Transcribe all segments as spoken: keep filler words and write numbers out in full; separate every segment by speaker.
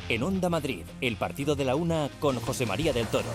Speaker 1: En Onda Madrid, el partido de la una con José María del Toro.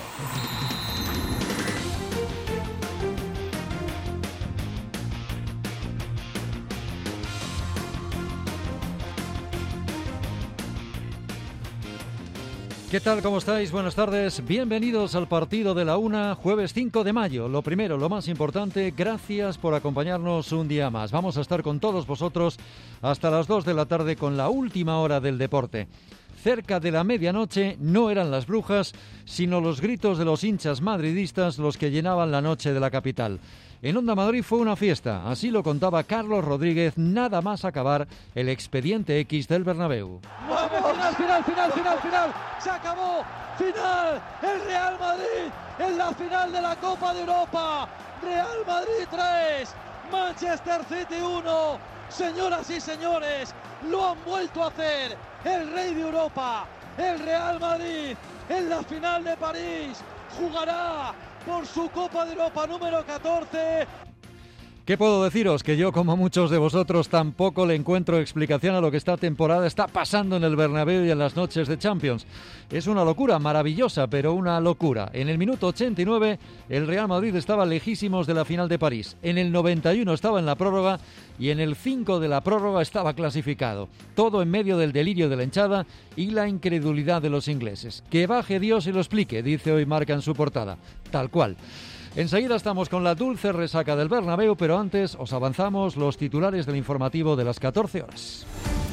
Speaker 2: ¿Qué tal? ¿Cómo estáis? Buenas tardes. Bienvenidos al partido de la una, jueves cinco de mayo. Lo primero, lo más importante, gracias por acompañarnos un día más. Vamos a estar con todos vosotros hasta las dos de la tarde con la última hora del deporte. Cerca de la medianoche no eran las brujas, sino los gritos de los hinchas madridistas los que llenaban la noche de la capital. En Onda Madrid fue una fiesta, así lo contaba Carlos Rodríguez, nada más acabar el expediente X del Bernabéu.
Speaker 3: ¡Vamos! Final, final, final, final, final, se acabó, final, el Real Madrid en la final de la Copa de Europa, Real Madrid tres, Manchester City uno, señoras y señores, lo han vuelto a hacer, el rey de Europa, el Real Madrid en la final de París, jugará por su Copa de Europa número catorce.
Speaker 2: ¿Qué puedo deciros? Que yo, como muchos de vosotros, tampoco le encuentro explicación a lo que esta temporada está pasando en el Bernabéu y en las noches de Champions. Es una locura maravillosa, pero una locura. En el minuto ochenta y nueve, el Real Madrid estaba lejísimos de la final de París. En el noventa y uno estaba en la prórroga y en el cinco de la prórroga estaba clasificado. Todo en medio del delirio de la hinchada y la incredulidad de los ingleses. Que baje Dios y lo explique, dice hoy Marca en su portada. Tal cual. Enseguida estamos con la dulce resaca del Bernabéu, pero antes os avanzamos los titulares del informativo de las catorce horas.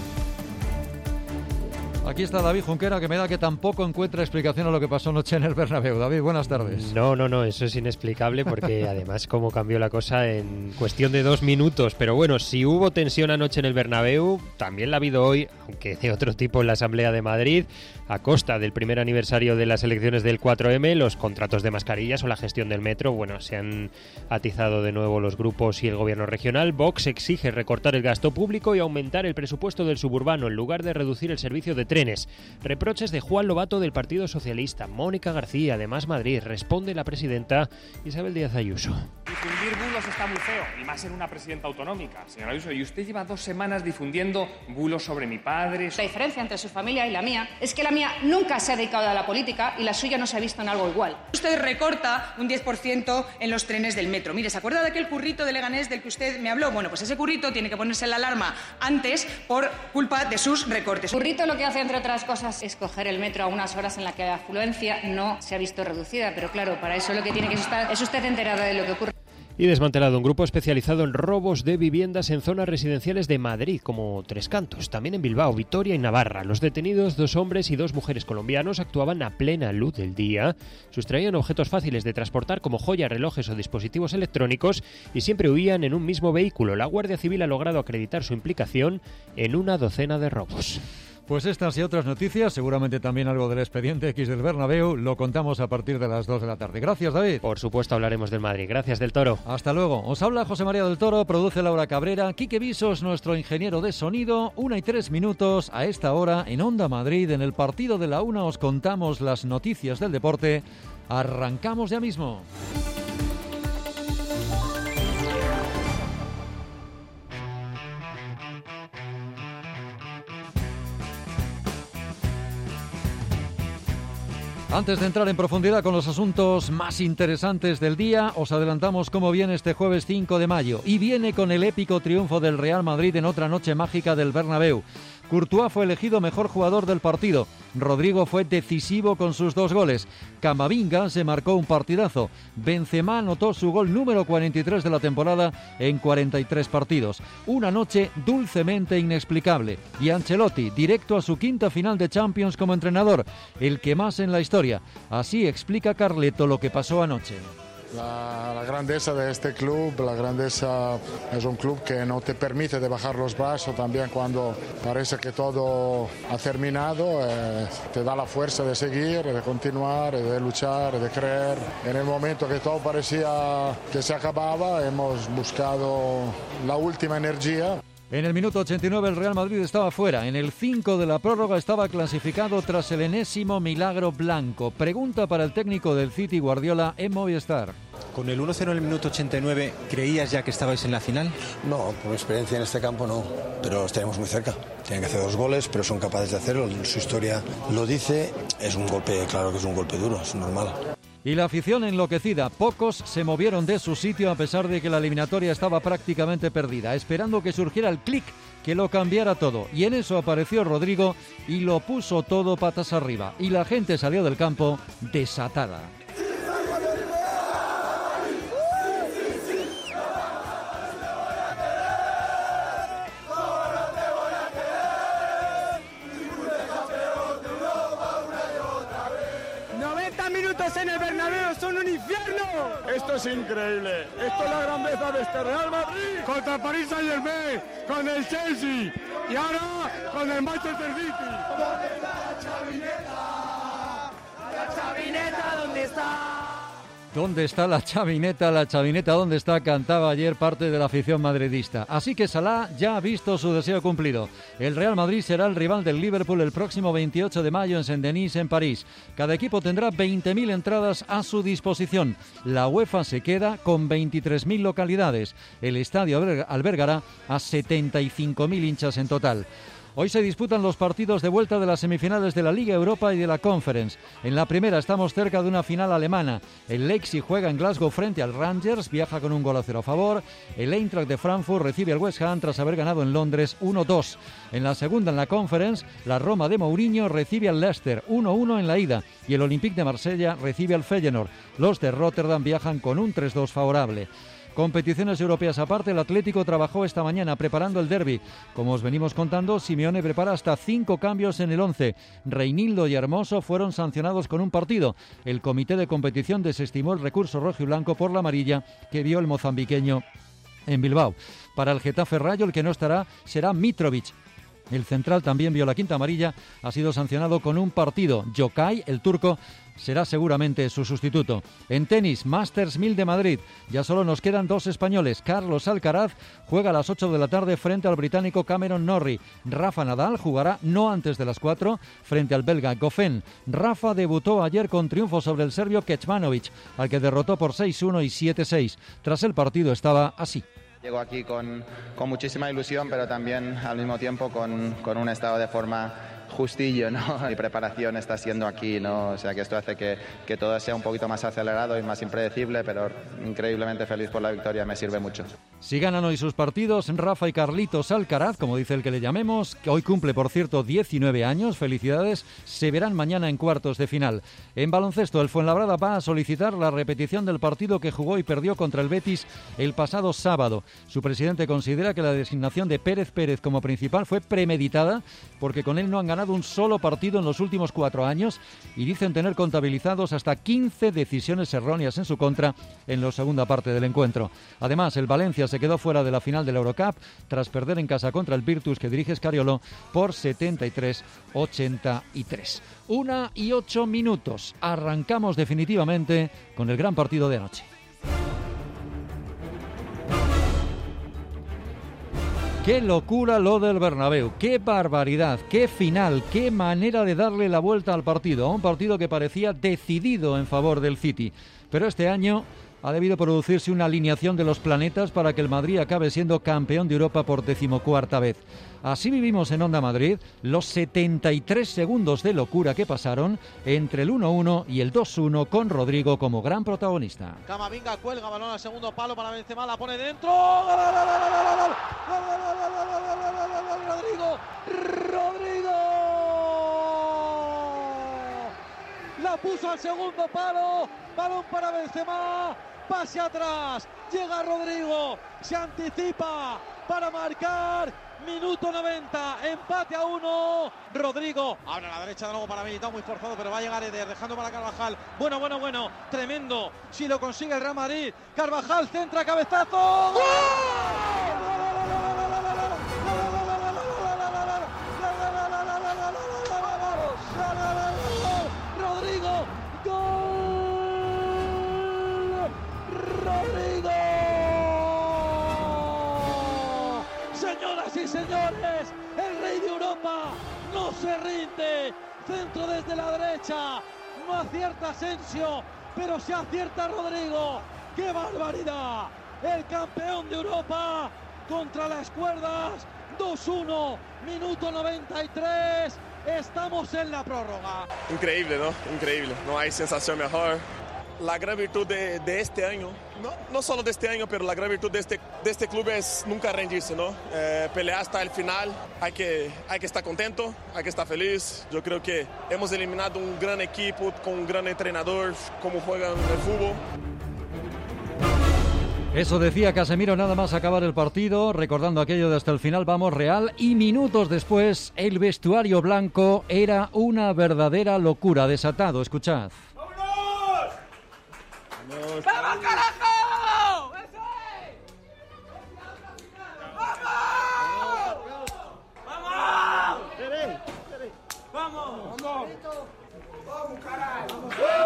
Speaker 2: Aquí está David Junquera, que me da que tampoco encuentra explicación a lo que pasó anoche en el Bernabéu. David, buenas tardes.
Speaker 4: No, no, no, eso es inexplicable porque además cómo cambió la cosa en cuestión de dos minutos. Pero bueno, si hubo tensión anoche en el Bernabéu, también la ha habido hoy, aunque de otro tipo en la Asamblea de Madrid, a costa del primer aniversario de las elecciones del cuatro eme, los contratos de mascarillas o la gestión del metro. Bueno, se han atizado de nuevo los grupos y el gobierno regional. Vox exige recortar el gasto público y aumentar el presupuesto del suburbano en lugar de reducir el servicio de trenes. Reproches de Juan Lobato del Partido Socialista. Mónica García de Más Madrid. Responde la presidenta Isabel Díaz Ayuso.
Speaker 5: Difundir bulos está muy feo, y más en una presidenta autonómica, señora Ayuso. Y usted lleva dos semanas difundiendo bulos sobre mi padre.
Speaker 6: La diferencia entre su familia y la mía es que la mía nunca se ha dedicado a la política y la suya no se ha visto en algo igual.
Speaker 7: Usted recorta un diez por ciento en los trenes del metro. Mire, ¿se acuerda de aquel currito de Leganés del que usted me habló? Bueno, pues ese currito tiene que ponerse la alarma antes por culpa de sus recortes.
Speaker 6: El currito lo que hace, entre otras cosas, es coger el metro a unas horas en las que la afluencia no se ha visto reducida. Pero claro, para eso lo que tiene que estar es usted enterada de lo que ocurre.
Speaker 4: Y desmantelado un grupo especializado en robos de viviendas en zonas residenciales de Madrid, como Tres Cantos. También en Bilbao, Vitoria y Navarra. Los detenidos, dos hombres y dos mujeres colombianos, actuaban a plena luz del día. Sustraían objetos fáciles de transportar como joyas, relojes o dispositivos electrónicos y siempre huían en un mismo vehículo. La Guardia Civil ha logrado acreditar su implicación en una docena de robos.
Speaker 2: Pues estas y otras noticias, seguramente también algo del expediente X del Bernabéu, lo contamos a partir de las dos de la tarde. Gracias, David.
Speaker 4: Por supuesto hablaremos del Madrid. Gracias, del Toro.
Speaker 2: Hasta luego. Os habla José María del Toro, produce Laura Cabrera, Quique Visos, nuestro ingeniero de sonido. Una y tres minutos a esta hora en Onda Madrid. En el partido de la una os contamos las noticias del deporte. Arrancamos ya mismo. Antes de entrar en profundidad con los asuntos más interesantes del día, os adelantamos cómo viene este jueves cinco de mayo. Y viene con el épico triunfo del Real Madrid en otra noche mágica del Bernabéu. Courtois fue elegido mejor jugador del partido. Rodrigo fue decisivo con sus dos goles. Camavinga se marcó un partidazo. Benzema anotó su gol número cuarenta y tres de la temporada en cuarenta y tres partidos. Una noche dulcemente inexplicable. Y Ancelotti, directo a su quinta final de Champions como entrenador, el que más en la historia. Así explica Carleto lo que pasó anoche.
Speaker 8: La, la grandeza de este club, la grandeza es un club que no te permite de bajar los brazos también cuando parece que todo ha terminado, eh, te da la fuerza de seguir, de continuar, de luchar, de creer. En el momento que todo parecía que se acababa, hemos buscado la última energía.
Speaker 2: En el minuto ochenta y nueve el Real Madrid estaba fuera. En el cinco de la prórroga estaba clasificado tras el enésimo milagro blanco. Pregunta para el técnico del City, Guardiola, en Movistar.
Speaker 9: Con el uno cero en el minuto ochenta y nueve, ¿creías ya que estabais en la final?
Speaker 10: No, por experiencia en este campo no, pero estaremos muy cerca. Tienen que hacer dos goles, pero son capaces de hacerlo. Su historia lo dice. Es un golpe, claro que es un golpe duro, es normal.
Speaker 2: Y la afición enloquecida. Pocos se movieron de su sitio a pesar de que la eliminatoria estaba prácticamente perdida, esperando que surgiera el clic que lo cambiara todo. Y en eso apareció Rodrigo y lo puso todo patas arriba. Y la gente salió del campo desatada.
Speaker 11: Minutos en el Bernabéu son un infierno.
Speaker 12: Esto es increíble. Esto es la grandeza de este Real Madrid.
Speaker 11: Contra el Paris Saint-Germain, con el Chelsea y ahora con el Manchester City. ¿Dónde está la chavineta? La chavineta, ¿dónde está?
Speaker 2: ¿Dónde está la chavineta? La chavineta, ¿dónde está? Cantaba ayer parte de la afición madridista. Así que Salah ya ha visto su deseo cumplido. El Real Madrid será el rival del Liverpool el próximo veintiocho de mayo en Saint-Denis, en París. Cada equipo tendrá veinte mil entradas a su disposición. La UEFA se queda con veintitrés mil localidades. El estadio albergará a setenta y cinco mil hinchas en total. Hoy se disputan los partidos de vuelta de las semifinales de la Liga Europa y de la Conference. En la primera estamos cerca de una final alemana. El Leipzig juega en Glasgow frente al Rangers, viaja con un gol a cero a favor. El Eintracht de Frankfurt recibe al West Ham tras haber ganado en Londres uno dos. En la segunda, en la Conference, la Roma de Mourinho recibe al Leicester uno uno en la ida y el Olympique de Marsella recibe al Feyenoord. Los de Rotterdam viajan con un tres dos favorable. Competiciones europeas aparte, el Atlético trabajó esta mañana preparando el derbi. Como os venimos contando, Simeone prepara hasta cinco cambios en el once. Reinildo y Hermoso fueron sancionados con un partido. El comité de competición desestimó el recurso rojiblanco por la amarilla que vio el mozambiqueño en Bilbao. Para el Getafe Rayo, el que no estará será Mitrovic. El central también vio la quinta amarilla, ha sido sancionado con un partido. Jokay, el turco, será seguramente su sustituto. En tenis, Masters mil de Madrid. Ya solo nos quedan dos españoles. Carlos Alcaraz juega a las ocho de la tarde frente al británico Cameron Norrie. Rafa Nadal jugará no antes de las cuatro frente al belga Goffin. Rafa debutó ayer con triunfo sobre el serbio Kecmanovic, al que derrotó por seis uno y siete seis. Tras el partido estaba así.
Speaker 13: Llego aquí con, con muchísima ilusión, pero también al mismo tiempo con, con un estado de forma justillo, ¿no? Mi preparación está siendo aquí, ¿no? O sea que esto hace que, que todo sea un poquito más acelerado y más impredecible, pero increíblemente feliz por la victoria, me sirve mucho.
Speaker 2: Si ganan hoy sus partidos, Rafa y Carlitos Alcaraz, como dice el que le llamemos, que hoy cumple, por cierto, diecinueve años, felicidades, se verán mañana en cuartos de final. En baloncesto, el Fuenlabrada va a solicitar la repetición del partido que jugó y perdió contra el Betis el pasado sábado. Su presidente considera que la designación de Pérez Pérez como principal fue premeditada porque con él no han ganado un solo partido en los últimos cuatro años y dicen tener contabilizados hasta quince decisiones erróneas en su contra en la segunda parte del encuentro. Además, el Valencia se quedó fuera de la final de la Eurocup tras perder en casa contra el Virtus que dirige Scariolo por setenta y tres a ochenta y tres. Una y ocho minutos. Arrancamos definitivamente con el gran partido de anoche. ¡Qué locura lo del Bernabéu! ¡Qué barbaridad! ¡Qué final! ¡Qué manera de darle la vuelta al partido! A un partido que parecía decidido en favor del City. Pero este año ha debido producirse una alineación de los planetas para que el Madrid acabe siendo campeón de Europa por decimocuarta vez. Así vivimos en Onda Madrid los setenta y tres segundos de locura que pasaron entre el uno uno y el dos uno con Rodrigo como gran protagonista.
Speaker 3: Camavinga cuelga, balón al segundo palo para Benzema, la pone dentro. ¡Gol, gol, gol, gol, gol, Rodrigo! ¡Rodrigo! La puso al segundo palo, balón para Benzema, pase atrás, llega Rodrigo, se anticipa para marcar. Minuto noventa, empate a uno. Rodrigo, abre a la derecha de nuevo para Militao, muy forzado, pero va a llegar Eder, dejando para Carvajal. Bueno, bueno, bueno, tremendo. Si lo consigue el Real Madrid. Carvajal centra, cabezazo. ¡Gol! Rodrigo, gol. Rodrigo. Señoras y señores, el rey de Europa no se rinde. Centro desde la derecha, no acierta Asensio, pero se acierta Rodrigo. ¡Qué barbaridad! El campeón de Europa contra las cuerdas. Dos uno, minuto noventa y tres. Estamos en la prórroga.
Speaker 12: Increíble, ¿no? Increíble. No hay sensación mejor. La gran virtud de, de este año, no, no solo de este año, pero la gran virtud de este, de este club es nunca rendirse, ¿no? Eh, pelear hasta el final, hay que, hay que estar contento, hay que estar feliz. Yo creo que hemos eliminado un gran equipo, con un gran entrenador, como juegan el fútbol.
Speaker 2: Eso decía Casemiro nada más acabar el partido, recordando aquello de hasta el final vamos Real, y minutos después el vestuario blanco era una verdadera locura, desatado, escuchad.
Speaker 11: ¡Vamos, carajo! ¡Eso es! ¡Vamos! ¡Vamos! ¡Vamos! ¡Vamos! ¡Vamos, carajo!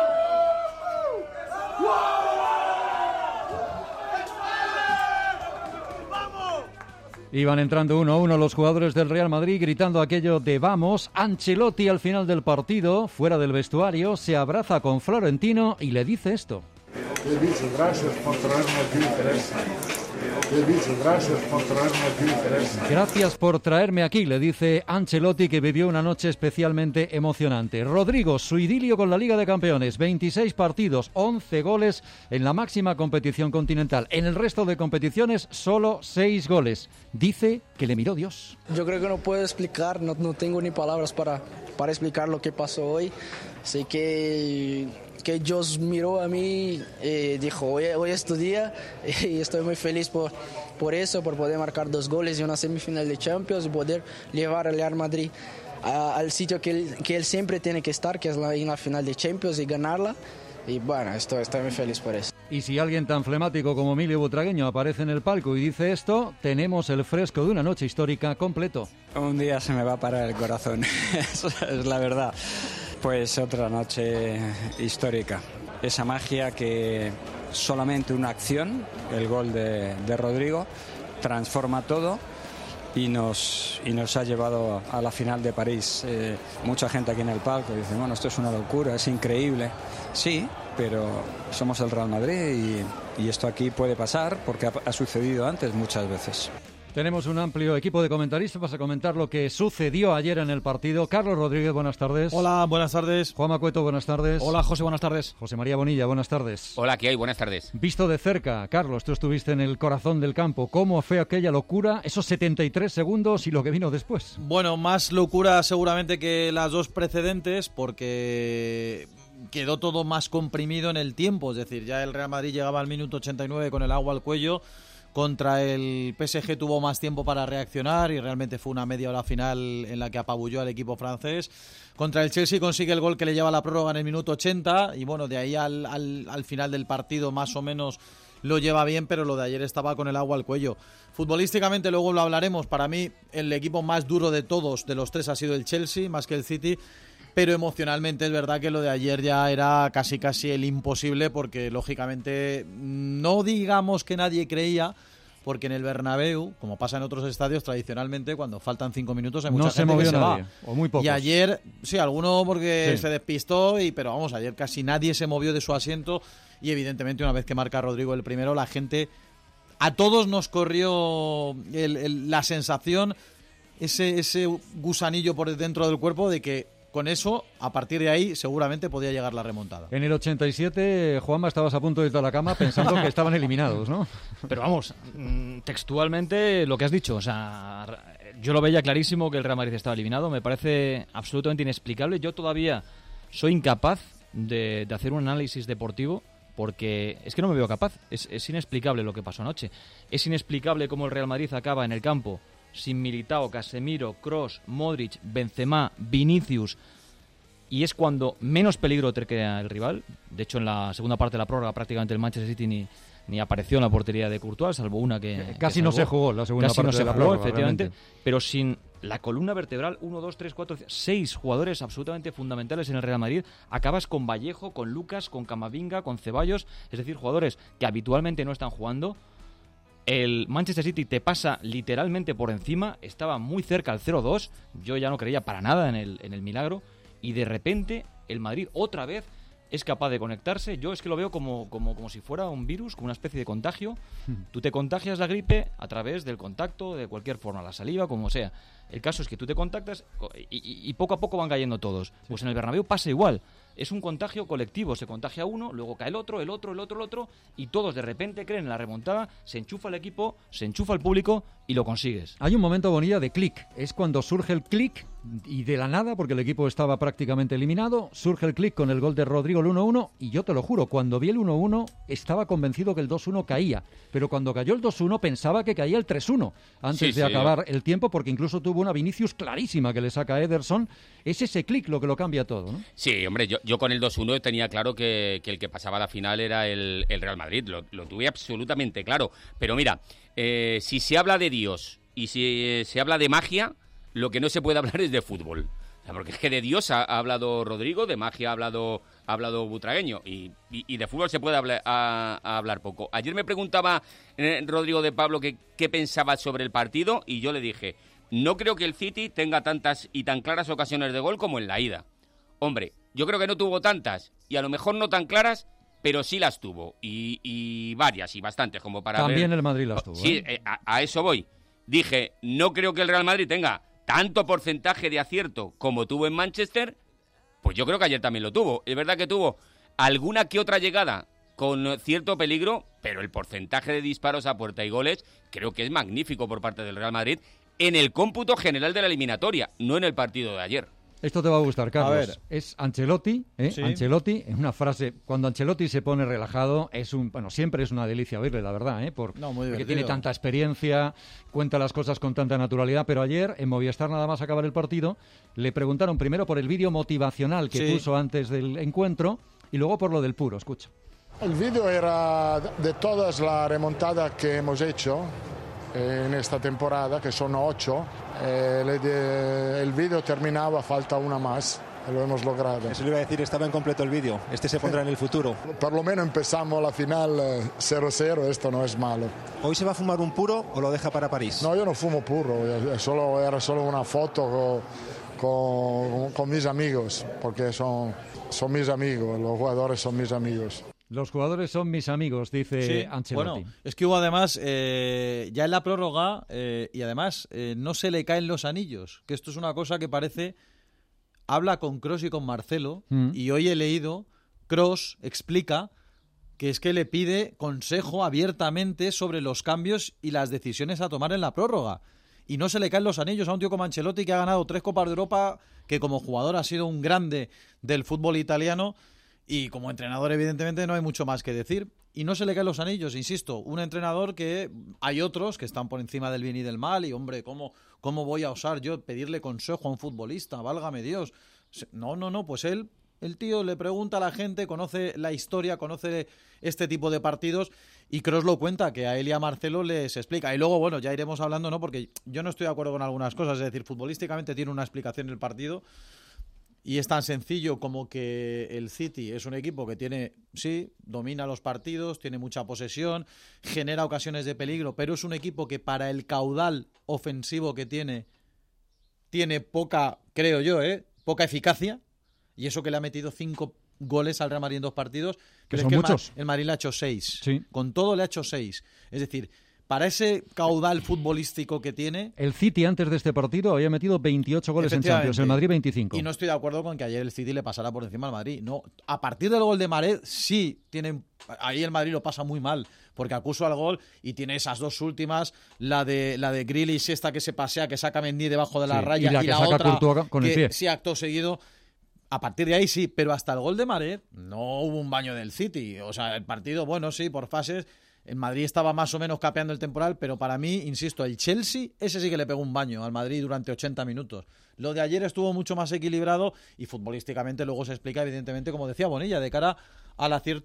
Speaker 2: Iban entrando uno a uno los jugadores del Real Madrid gritando aquello de vamos. Ancelotti al final del partido, fuera del vestuario, se abraza con Florentino y le dice esto.
Speaker 8: Le dice gracias por traerme aquí, Teresa. Le dice gracias por traerme aquí, Teresa.
Speaker 2: Gracias por traerme aquí, le dice Ancelotti, que vivió una noche especialmente emocionante. Rodrigo, su idilio con la Liga de Campeones, veintiséis partidos, once goles en la máxima competición continental. En el resto de competiciones, solo seis goles. Dice que le miró Dios.
Speaker 14: Yo creo que no puedo explicar, no, no tengo ni palabras para, para explicar lo que pasó hoy. Sé que... que Dios miró a mí y dijo, hoy, hoy es tu día, y estoy muy feliz por, por eso, por poder marcar dos goles y una semifinal de Champions y poder llevar al Real Madrid a, al sitio que él, que él siempre tiene que estar, que es la, en la final de Champions, y ganarla. Y bueno, estoy, estoy muy feliz por eso.
Speaker 2: Y si alguien tan flemático como Emilio Butragueño aparece en el palco y dice esto, tenemos el fresco de una noche histórica completo.
Speaker 15: Un día se me va a parar el corazón, eso es la verdad. Pues otra noche histórica. Esa magia que solamente una acción, el gol de, de Rodrigo, transforma todo y nos, y nos ha llevado a la final de París. Eh, mucha gente aquí en el palco dice, bueno, esto es una locura, es increíble. Sí, pero somos el Real Madrid y, y esto aquí puede pasar porque ha, ha sucedido antes muchas veces.
Speaker 2: Tenemos un amplio equipo de comentaristas para comentar lo que sucedió ayer en el partido. Carlos Rodríguez, buenas tardes.
Speaker 16: Hola, buenas tardes.
Speaker 2: Juanma Cueto, buenas tardes.
Speaker 16: Hola, José, buenas tardes.
Speaker 2: José María Bonilla, buenas tardes.
Speaker 17: Hola, ¿qué hay? Buenas tardes.
Speaker 2: Visto de cerca, Carlos, tú estuviste en el corazón del campo. ¿Cómo fue aquella locura, esos setenta y tres segundos y lo que vino después?
Speaker 16: Bueno, más locura seguramente que las dos precedentes, porque quedó todo más comprimido en el tiempo. Es decir, ya el Real Madrid llegaba al minuto ochenta y nueve con el agua al cuello. Contra el P S G tuvo más tiempo para reaccionar y realmente fue una media hora final en la que apabulló al equipo francés. Contra el Chelsea consigue el gol que le lleva a la prórroga en el minuto ochenta y bueno, de ahí al, al, al final del partido más o menos lo lleva bien, pero lo de ayer estaba con el agua al cuello. Futbolísticamente luego lo hablaremos, para mí el equipo más duro de todos, de los tres, ha sido el Chelsea, más que el City. Pero emocionalmente es verdad que lo de ayer ya era casi casi el imposible, porque lógicamente no digamos que nadie creía, porque en el Bernabéu, como pasa en otros estadios tradicionalmente, cuando faltan cinco minutos hay mucha
Speaker 2: no
Speaker 16: gente
Speaker 2: se
Speaker 16: que se
Speaker 2: nadie,
Speaker 16: va.
Speaker 2: O muy pocos.
Speaker 16: Y ayer, sí, alguno porque
Speaker 2: sí.
Speaker 16: se despistó, y pero vamos, ayer casi nadie se movió de su asiento y evidentemente una vez que marca Rodrigo el primero, la gente, a todos nos corrió el, el, la sensación, ese, ese gusanillo por dentro del cuerpo de que con eso, a partir de ahí, seguramente podía llegar la remontada.
Speaker 2: En el ochenta y siete, Juanma, estabas a punto de irte a la cama pensando que estaban eliminados, ¿no?
Speaker 18: Pero vamos, textualmente lo que has dicho, o sea, yo lo veía clarísimo que el Real Madrid estaba eliminado, me parece absolutamente inexplicable. Yo todavía soy incapaz de, de hacer un análisis deportivo, porque es que no me veo capaz. Es, es inexplicable lo que pasó anoche. Es inexplicable cómo el Real Madrid acaba en el campo sin Militao, Casemiro, Kroos, Modric, Benzema, Vinicius, y es cuando menos peligro te crea el rival. De hecho, en la segunda parte de la prórroga prácticamente el Manchester City ni, ni apareció en la portería de Courtois, salvo una que...
Speaker 2: Casi
Speaker 18: que
Speaker 2: no se jugó la segunda
Speaker 18: Casi
Speaker 2: parte
Speaker 18: no se
Speaker 2: de la
Speaker 18: jugó,
Speaker 2: prórroga,
Speaker 18: efectivamente,
Speaker 2: realmente.
Speaker 18: Pero sin la columna vertebral, uno, dos, tres, cuatro, seis jugadores absolutamente fundamentales en el Real Madrid. Acabas con Vallejo, con Lucas, con Camavinga, con Ceballos, es decir, jugadores que habitualmente no están jugando. El Manchester City te pasa literalmente por encima, estaba muy cerca al cero dos, yo ya no creía para nada en el, en el milagro, y de repente el Madrid otra vez es capaz de conectarse. Yo es que lo veo como, como, como si fuera un virus, como una especie de contagio. Tú te contagias la gripe a través del contacto, de cualquier forma, la saliva, como sea. El caso es que tú te contactas y, y, y poco a poco van cayendo todos. Pues en el Bernabéu pasa igual. Es un contagio colectivo. Se contagia uno, luego cae el otro, el otro, el otro, el otro, y todos de repente creen en la remontada, se enchufa el equipo, se enchufa el público y lo consigues.
Speaker 2: Hay un momento, Bonilla, de clic. Es cuando surge el clic y de la nada, porque el equipo estaba prácticamente eliminado, surge el clic con el gol de Rodrigo, el uno uno, y yo te lo juro, cuando vi el uno uno estaba convencido que el dos uno caía, pero cuando cayó el dos uno pensaba que caía el tres uno antes
Speaker 17: sí,
Speaker 2: de
Speaker 17: sí,
Speaker 2: acabar
Speaker 17: yo...
Speaker 2: el tiempo, porque incluso tuvo una Vinicius clarísima que le saca a Ederson. Es ese clic lo que lo cambia todo, ¿no?
Speaker 17: Sí, hombre, yo, yo con el dos uno tenía claro que, que el que pasaba a la final era el, el Real Madrid, lo, lo tuve absolutamente claro, pero mira, eh, si se habla de Dios y si eh, se habla de magia, lo que no se puede hablar es de fútbol. O sea, porque es que de Dios ha, ha hablado Rodrigo, de magia ha hablado, ha hablado Butragueño, y, y, y de fútbol se puede hablar, a, a hablar poco. Ayer me preguntaba eh, Rodrigo de Pablo que, qué pensaba sobre el partido, y yo le dije, no creo que el City tenga tantas y tan claras ocasiones de gol como en la ida. Hombre, yo creo que no tuvo tantas, y a lo mejor no tan claras, pero sí las tuvo, y, y varias, y bastantes, como para
Speaker 2: También
Speaker 17: ver...
Speaker 2: el Madrid las tuvo.
Speaker 17: Sí,
Speaker 2: ¿eh?
Speaker 17: a, a eso voy. Dije, no creo que el Real Madrid tenga tanto porcentaje de acierto como tuvo en Manchester, pues yo creo que ayer también lo tuvo. Es verdad que tuvo alguna que otra llegada con cierto peligro, pero el porcentaje de disparos a puerta y goles creo que es magnífico por parte del Real Madrid en el cómputo general de la eliminatoria, no en el partido de ayer.
Speaker 2: Esto te va a gustar, Carlos.
Speaker 16: A ver.
Speaker 2: Es Ancelotti, ¿eh?
Speaker 16: Sí.
Speaker 2: Ancelotti, en una frase, cuando Ancelotti se pone relajado, es un, bueno, siempre es una delicia oírle, la verdad, ¿eh? Por,
Speaker 16: No, muy
Speaker 2: porque
Speaker 16: divertido.
Speaker 2: tiene tanta experiencia, cuenta las cosas con tanta naturalidad, pero ayer, en Movistar, nada más acabar el partido, le preguntaron primero por el vídeo motivacional que
Speaker 16: Sí.
Speaker 2: puso antes del encuentro, y luego por lo del puro, escucha.
Speaker 8: El vídeo era de todas las remontadas que hemos hecho en esta temporada, que son ocho. Eh, el vídeo terminaba, falta una más. Lo hemos logrado.
Speaker 9: Eso le iba a decir, estaba incompleto el vídeo. Este se pondrá en el futuro.
Speaker 8: Por lo menos empezamos la final cero cero, esto no es malo.
Speaker 9: ¿Hoy se va a fumar un puro o lo deja para París?
Speaker 8: No, yo no fumo puro, solo, era solo una foto con, con, con mis amigos, porque son, son mis amigos, los jugadores son mis amigos.
Speaker 2: Los jugadores son mis amigos, dice
Speaker 16: Sí,
Speaker 2: Ancelotti.
Speaker 16: bueno, es que hubo además, eh, ya en la prórroga, eh, y además eh, no se le caen los anillos, que esto es una cosa que parece... Habla con Kroos y con Marcelo,
Speaker 2: Mm.
Speaker 16: y hoy he leído, Kroos explica que es que le pide consejo abiertamente sobre los cambios y las decisiones a tomar en la prórroga. Y no se le caen los anillos a un tío como Ancelotti, que ha ganado tres Copas de Europa, que como jugador ha sido un grande del fútbol italiano, y como entrenador evidentemente no hay mucho más que decir. Y no se le caen los anillos, insisto, un entrenador que hay otros que están por encima del bien y del mal, y hombre, ¿cómo, cómo voy a osar yo pedirle consejo a un futbolista? Válgame Dios. No, no, no, pues él, el tío le pregunta a la gente, conoce la historia, conoce este tipo de partidos, y Kroos lo cuenta, que a él y a Marcelo les explica. Y luego, bueno, ya iremos hablando, ¿no? Porque yo no estoy de acuerdo con algunas cosas, es decir, futbolísticamente tiene una explicación el partido, y es tan sencillo como que el City es un equipo que tiene, sí, domina los partidos, tiene mucha posesión, genera ocasiones de peligro, pero es un equipo que para el caudal ofensivo que tiene, tiene poca, creo yo, ¿eh? poca eficacia, y eso que le ha metido cinco goles al Real Madrid en dos partidos,
Speaker 2: Que
Speaker 16: pero
Speaker 2: son
Speaker 16: es que
Speaker 2: muchos.
Speaker 16: El, Ma- el Madrid le ha hecho seis.
Speaker 2: Sí.
Speaker 16: Con todo le ha hecho seis. Es decir, para ese caudal futbolístico que tiene...
Speaker 2: El City antes de este partido había metido veintiocho goles en Champions, el Madrid veinticinco.
Speaker 16: Y no estoy de acuerdo con que ayer el City le pasara por encima al Madrid. No, a partir del gol de Mahrez sí tienen, ahí el Madrid lo pasa muy mal, porque acuso al gol y tiene esas dos últimas, la de la de Grealish, esta que se pasea, que saca Mendy debajo de la
Speaker 2: Sí,
Speaker 16: raya,
Speaker 2: y la que saca
Speaker 16: otra
Speaker 2: Courtois con el
Speaker 16: que
Speaker 2: pie.
Speaker 16: sí acto seguido. A partir de ahí sí, pero hasta el gol de Mahrez no hubo un baño del City. O sea, el partido, bueno, sí, por fases. El Madrid estaba más o menos capeando el temporal, pero para mí, insisto, el Chelsea, ese sí que le pegó un baño al Madrid durante ochenta minutos. Lo de ayer estuvo mucho más equilibrado y futbolísticamente luego se explica, evidentemente, como decía Bonilla, de cara al acierto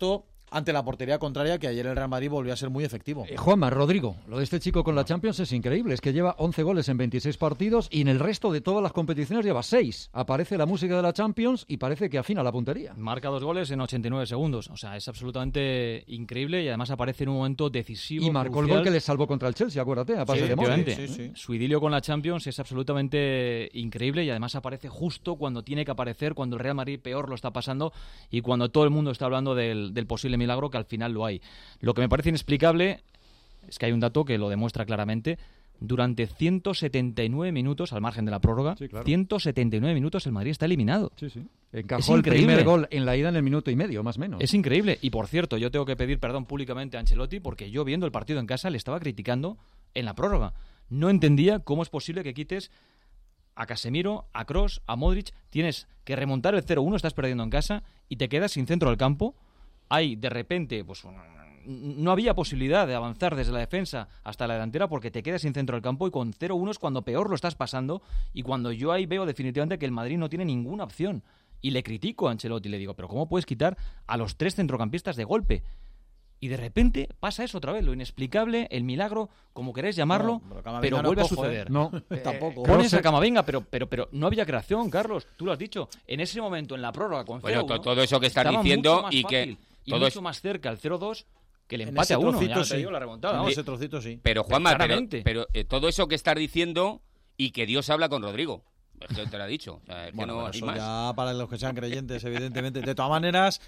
Speaker 16: ante la portería contraria, que ayer el Real Madrid volvió a ser muy efectivo.
Speaker 2: Eh, Juanma, Rodrigo, lo de este chico con la Champions es increíble, es que lleva once goles en veintiséis partidos y en el resto de todas las competiciones lleva seis. Aparece la música de la Champions y parece que afina la puntería.
Speaker 18: Marca dos goles en ochenta y nueve segundos, o sea, es absolutamente increíble y además aparece en un momento decisivo.
Speaker 2: Y marcó
Speaker 18: crucial.
Speaker 2: el gol que le salvó contra el Chelsea, acuérdate, a pase
Speaker 18: Sí,
Speaker 2: de Modric.
Speaker 18: sí, sí, sí. Su idilio con la Champions es absolutamente increíble y además aparece justo cuando tiene que aparecer, cuando el Real Madrid peor lo está pasando y cuando todo el mundo está hablando del, del posible milagro, que al final lo hay. Lo que me parece inexplicable es que hay un dato que lo demuestra claramente. Durante ciento setenta y nueve minutos, al margen de la prórroga, sí, claro. ciento setenta y nueve minutos el Madrid está eliminado.
Speaker 2: Sí, sí. Encajó el primer gol en la ida en el minuto y medio, más o menos.
Speaker 18: Es increíble. Y por cierto, yo tengo que pedir perdón públicamente a Ancelotti porque yo viendo el partido en casa le estaba criticando en la prórroga. No entendía cómo es posible que quites a Casemiro, a Kroos, a Modric. Tienes que remontar el cero uno, estás perdiendo en casa y te quedas sin centro del campo. Hay de repente, pues no había posibilidad de avanzar desde la defensa hasta la delantera porque te quedas sin centro del campo y con cero uno es cuando peor lo estás pasando y cuando yo ahí veo definitivamente que el Madrid no tiene ninguna opción. Y le critico a Ancelotti y le digo, pero ¿cómo puedes quitar a los tres centrocampistas de golpe? Y de repente pasa eso otra vez, lo inexplicable, el milagro, como queréis llamarlo, no, pero, pero vuelve no cojo, a suceder.
Speaker 2: ¿eh? No,
Speaker 18: eh, tampoco. Pones a Camavinga, pero, pero, pero no había creación, Carlos, tú lo has dicho. En ese momento, en la prórroga, con
Speaker 17: bueno,
Speaker 18: cero uno,
Speaker 17: todo eso que estás diciendo y que...
Speaker 18: Y
Speaker 17: todo
Speaker 18: mucho
Speaker 17: es...
Speaker 18: más cerca, el cero dos, que el empate a uno. Ya
Speaker 16: sí.
Speaker 18: te digo la remontada.
Speaker 16: En
Speaker 18: ¿no?
Speaker 16: ese trocito sí.
Speaker 17: Pero, Juanma, pero, pero eh, todo eso que estás diciendo y que Dios habla con Rodrigo. Es que te lo ha dicho. O sea, es
Speaker 16: bueno,
Speaker 17: que no
Speaker 16: eso
Speaker 17: hay más.
Speaker 16: Ya para los que sean creyentes, evidentemente. De todas maneras,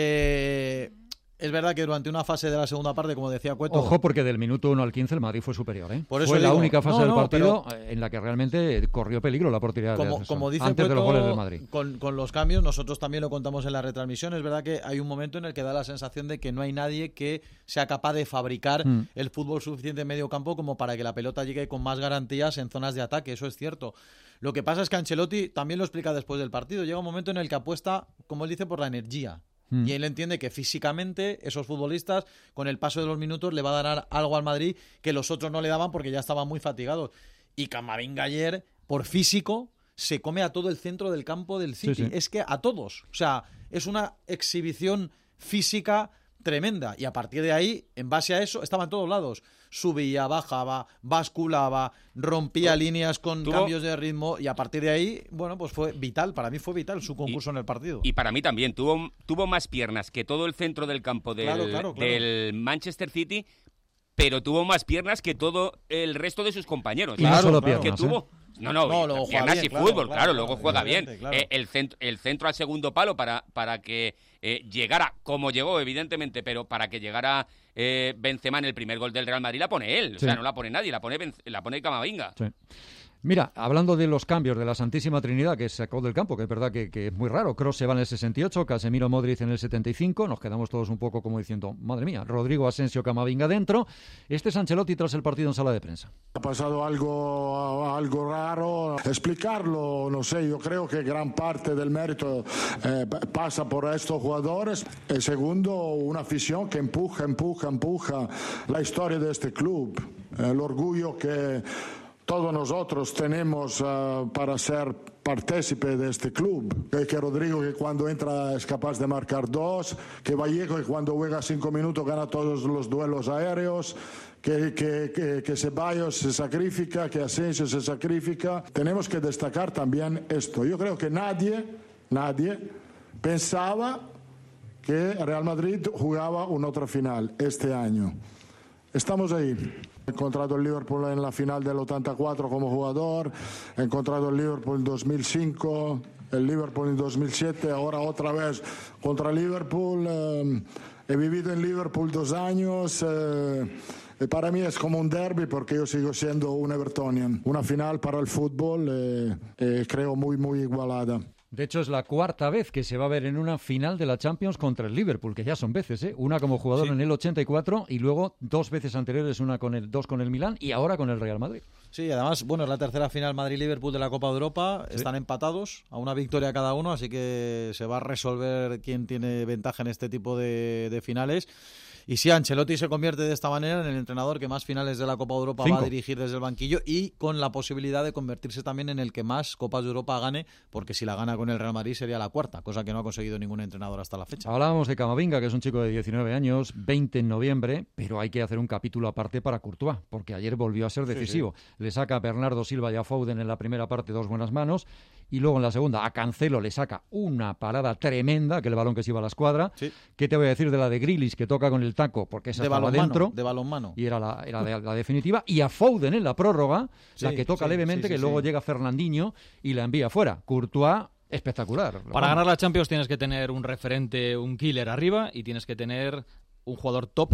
Speaker 16: eh, es verdad que durante una fase de la segunda parte, como decía Cueto...
Speaker 2: Ojo, porque del minuto uno al quince el Madrid fue superior, ¿eh?
Speaker 16: Por eso
Speaker 2: fue
Speaker 16: digo,
Speaker 2: la única fase
Speaker 16: no,
Speaker 2: del
Speaker 16: no,
Speaker 2: partido en la que realmente corrió peligro la portería
Speaker 16: como,
Speaker 2: de
Speaker 16: como dice
Speaker 2: antes
Speaker 16: Cueto,
Speaker 2: de los goles del Madrid.
Speaker 16: Con, con los cambios, nosotros también lo contamos en la retransmisión, es verdad que hay un momento en el que da la sensación de que no hay nadie que sea capaz de fabricar mm. el fútbol suficiente en medio campo como para que la pelota llegue con más garantías en zonas de ataque, eso es cierto. Lo que pasa es que Ancelotti también lo explica después del partido, llega un momento en el que apuesta, como él dice, por la energía. Y él entiende que físicamente esos futbolistas, con el paso de los minutos, le va a dar algo al Madrid que los otros no le daban porque ya estaban muy fatigados. Y Camavinga ayer, por físico, se come a todo el centro del campo del City. Sí, sí. Es que a todos. O sea, es una exhibición física tremenda. Y a partir de ahí, en base a eso, estaba en todos lados. Subía, bajaba, basculaba, rompía líneas con ¿Tuvo? cambios de ritmo y a partir de ahí, bueno, pues fue vital, para mí fue vital su concurso
Speaker 17: y,
Speaker 16: en el partido.
Speaker 17: Y para mí también, tuvo, tuvo más piernas que todo el centro del campo del, claro, claro, claro. del Manchester City, pero tuvo más piernas que todo el resto de sus compañeros.
Speaker 2: Y claro, no solo piernas,
Speaker 17: que tuvo...
Speaker 2: ¿eh?
Speaker 17: No, no,
Speaker 16: no luego
Speaker 17: piernas
Speaker 16: bien,
Speaker 17: y
Speaker 16: claro,
Speaker 17: fútbol,
Speaker 16: claro,
Speaker 17: claro,
Speaker 16: claro
Speaker 17: luego juega bien.
Speaker 16: Claro.
Speaker 17: Eh, el, centro, el centro al segundo palo para, para que eh, llegara, como llegó, evidentemente, pero para que llegara eh, Benzema en el primer gol del Real Madrid, la pone él. Sí. O sea, no la pone nadie, la pone, la pone Camavinga.
Speaker 2: Sí. Mira, hablando de los cambios de la Santísima Trinidad que sacó del campo, que es verdad que, que es muy raro, Kroos se va en el sesenta y ocho, Casemiro, Modric en el setenta y cinco, nos quedamos todos un poco como diciendo, madre mía, Rodrigo, Asensio, Camavinga dentro. Este es Ancelotti tras el partido en sala de prensa.
Speaker 8: Ha pasado algo, algo raro, explicarlo, no sé, yo creo que gran parte del mérito eh, pasa por estos jugadores. El segundo, una afición que empuja, empuja, empuja la historia de este club, el orgullo que todos nosotros tenemos uh, para ser partícipe de este club. Que, que Rodrigo, que cuando entra es capaz de marcar dos, que Vallejo, que cuando juega cinco minutos gana todos los duelos aéreos, que, que, que, que Ceballos se sacrifica, que Asensio se sacrifica. Tenemos que destacar también esto. Yo creo que nadie, nadie pensaba que Real Madrid jugaba una otra final este año. Estamos ahí. He encontrado el Liverpool en la final del ochenta y cuatro como jugador, he encontrado el Liverpool en dos mil cinco, el Liverpool en dos mil siete, ahora otra vez contra Liverpool. Eh, he vivido en Liverpool dos años. Eh, y para mí es como un derby porque yo sigo siendo un Evertonian. Una final para el fútbol, eh, eh, creo muy, muy igualada.
Speaker 2: De hecho, es la cuarta vez que se va a ver en una final de la Champions contra el Liverpool, que ya son veces, ¿eh? Una como jugador sí. en el ochenta y cuatro y luego dos veces anteriores, una con el dos con el Milán y ahora con el Real Madrid.
Speaker 16: Sí, además, bueno, es la tercera final Madrid-Liverpool de la Copa de Europa, sí. Están empatados a una victoria cada uno, así que se va a resolver quién tiene ventaja en este tipo de, de finales. Y si Ancelotti se convierte de esta manera en el entrenador que más finales de la Copa de Europa
Speaker 2: Cinco.
Speaker 16: va a dirigir desde el banquillo y con la posibilidad de convertirse también en el que más Copas de Europa gane, porque si la gana con el Real Madrid sería la cuarta, cosa que no ha conseguido ningún entrenador hasta la fecha.
Speaker 2: Hablábamos de Camavinga, que es un chico de diecinueve años, veinte en noviembre, pero hay que hacer un capítulo aparte para Courtois, porque ayer volvió a ser decisivo. Sí, sí. Le saca a Bernardo Silva y a Foden en la primera parte dos buenas manos, y luego en la segunda a Cancelo le saca una parada tremenda, que el balón que se iba a la escuadra. Sí. ¿Qué te voy a decir de la de Grealish, que toca con el taco, porque esa
Speaker 16: de
Speaker 2: estaba dentro?
Speaker 16: De balonmano.
Speaker 2: Y era la, era de, la definitiva. Y a Foden en la prórroga, sí, la que toca sí, levemente, sí, sí, que sí. luego llega Fernandinho y la envía fuera. Courtois, espectacular.
Speaker 18: Para vamos. ganar la Champions tienes que tener un referente, un killer arriba, y tienes que tener un jugador top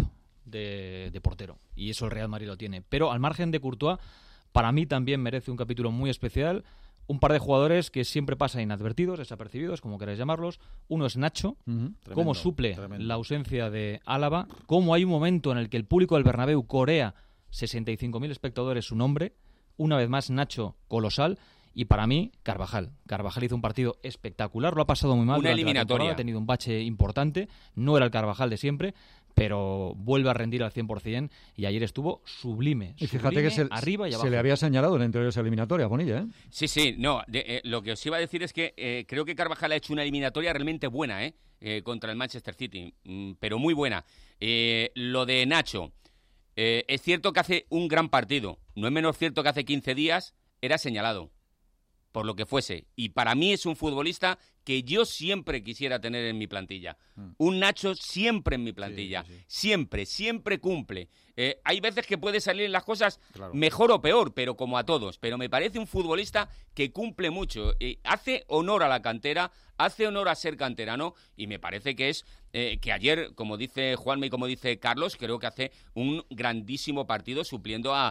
Speaker 18: de, de portero. Y eso el Real Madrid lo tiene. Pero al margen de Courtois, para mí también merece un capítulo muy especial. Un par de jugadores que siempre pasan inadvertidos, desapercibidos, como queráis llamarlos. Uno es Nacho, uh-huh. cómo suple tremendo. la ausencia de Álava, cómo hay un momento en el que el público del Bernabéu corea sesenta y cinco mil espectadores su nombre. Una vez más, Nacho, colosal. Y para mí, Carvajal. Carvajal hizo un partido espectacular, lo ha pasado muy mal.
Speaker 17: Una eliminatoria.
Speaker 18: Ha tenido un bache importante, no era el Carvajal de siempre, pero vuelve a rendir al cien por ciento y ayer estuvo sublime.
Speaker 2: Y fíjate
Speaker 18: sublime,
Speaker 2: que se,
Speaker 18: arriba y abajo.
Speaker 2: se le había señalado en la anterior eliminatoria, Bonilla, ¿eh?
Speaker 17: Sí, sí, no, de, eh, lo que os iba a decir es que eh, creo que Carvajal ha hecho una eliminatoria realmente buena, ¿eh? eh contra el Manchester City, mm, pero muy buena. Eh, lo de Nacho, eh, es cierto que hace un gran partido, no es menos cierto que hace quince días era señalado, por lo que fuese, y para mí es un futbolista que yo siempre quisiera tener en mi plantilla. Mm. Un Nacho siempre en mi plantilla, sí, sí, sí. siempre, siempre cumple. Eh, hay veces que puede salir las cosas claro. mejor o peor, pero como a todos, pero me parece un futbolista que cumple mucho, eh, hace honor a la cantera, hace honor a ser canterano, y me parece que es eh, que ayer, como dice Juanma y como dice Carlos, creo que hace un grandísimo partido supliendo a,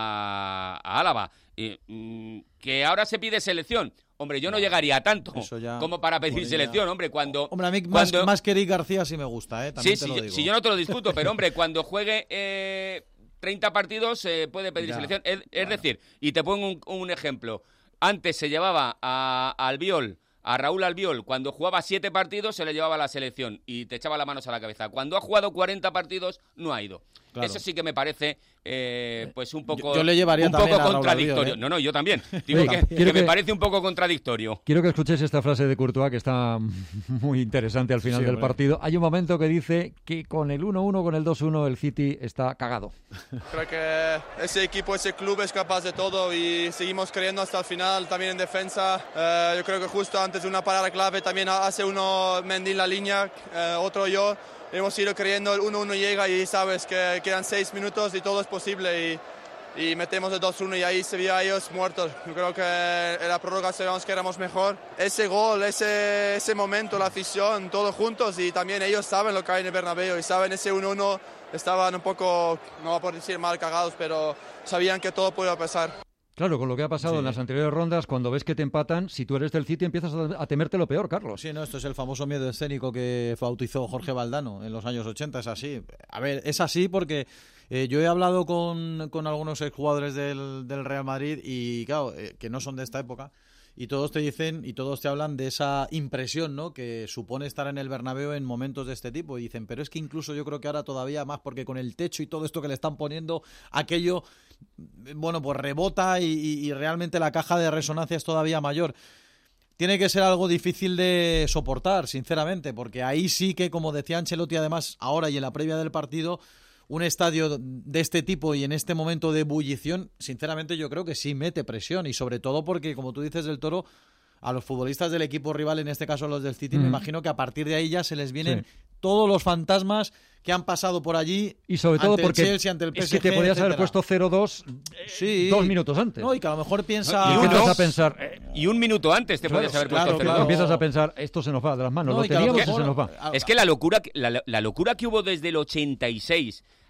Speaker 17: a, a Álava. Eh, mm, que ahora se pide selección. Hombre, yo no, no llegaría a tanto ya, como para pedir podría... selección, hombre, cuando...
Speaker 16: Hombre, a mí
Speaker 17: cuando...
Speaker 16: más, más que Eric García sí me gusta, ¿eh? También
Speaker 17: sí,
Speaker 16: te
Speaker 17: sí,
Speaker 16: lo digo.
Speaker 17: Si yo no te lo discuto, pero hombre, cuando juegue eh, treinta partidos eh, puede pedir ya, selección. Es, es bueno. decir, y te pongo un, un ejemplo. Antes se llevaba a, a Albiol, a Raúl Albiol, cuando jugaba siete partidos se le llevaba a la selección y te echaba las manos a la cabeza. Cuando ha jugado cuarenta partidos no ha ido. Claro. Eso sí que me parece eh, pues un poco,
Speaker 16: yo, yo le llevaría
Speaker 17: un poco
Speaker 16: a
Speaker 17: contradictorio.
Speaker 16: Albiol, ¿eh?
Speaker 17: No, no, yo también. Digo que, que, que me parece un poco contradictorio.
Speaker 2: Quiero que escuches esta frase de Courtois que está muy interesante al final sí, del hombre. partido. Hay un momento que dice que con el uno uno, con el dos uno, el City está cagado.
Speaker 19: Creo que ese equipo, ese club es capaz de todo y seguimos creyendo hasta el final, también en defensa. Eh, yo creo que justo antes de una parada clave también hace uno Mendy en la línea, eh, otro yo. Hemos ido creyendo, el uno uno llega y sabes que quedan seis minutos y todo es posible y, y metemos el dos uno y ahí se vio a ellos muertos. Yo creo que en la prórroga sabíamos que éramos mejor. Ese gol, ese, ese momento, la afición, todos juntos y también ellos saben lo que hay en el Bernabéu y saben ese uno uno, estaban un poco, no voy a decir mal cagados, pero sabían que todo podía pasar.
Speaker 2: Claro, con lo que ha pasado sí. en las anteriores rondas, cuando ves que te empatan, si tú eres del City empiezas a temerte lo peor, Carlos.
Speaker 16: Sí, no, esto es el famoso miedo escénico que bautizó Jorge Valdano en los años ochenta, es así. A ver, es así porque eh, yo he hablado con, con algunos exjugadores del, del Real Madrid y, claro, eh, que no son de esta época, y todos te dicen y todos te hablan de esa impresión, ¿no?, que supone estar en el Bernabéu en momentos de este tipo. Y dicen, pero es que incluso yo creo que ahora todavía más, porque con el techo y todo esto que le están poniendo, aquello, bueno, pues rebota y, y, y realmente la caja de resonancia es todavía mayor. Tiene que ser algo difícil de soportar, sinceramente, porque ahí sí que, como decía Ancelotti además ahora y en la previa del partido, un estadio de este tipo y en este momento de ebullición, sinceramente yo creo que sí mete presión, y sobre todo porque, como tú dices, del Toro, a los futbolistas del equipo rival, en este caso los del City, mm. me imagino que a partir de ahí ya se les vienen sí. todos los fantasmas que han pasado por allí,
Speaker 2: y sobre todo
Speaker 16: ante
Speaker 2: porque
Speaker 16: el Chelsea, ante el P S G,
Speaker 2: es que te podías haber puesto cero dos sí. dos minutos antes.
Speaker 16: No, y que a lo mejor piensa...
Speaker 2: Y empiezas a pensar... Eh,
Speaker 17: y un minuto antes te
Speaker 2: claro,
Speaker 17: podías haber
Speaker 2: claro,
Speaker 17: puesto
Speaker 2: claro.
Speaker 17: cero dos.
Speaker 2: Empiezas a pensar, esto se nos va de las manos,
Speaker 16: no,
Speaker 2: lo teníamos y
Speaker 16: mejor,
Speaker 2: se nos va.
Speaker 17: Es que la locura, la, la locura que hubo desde el ochenta y seis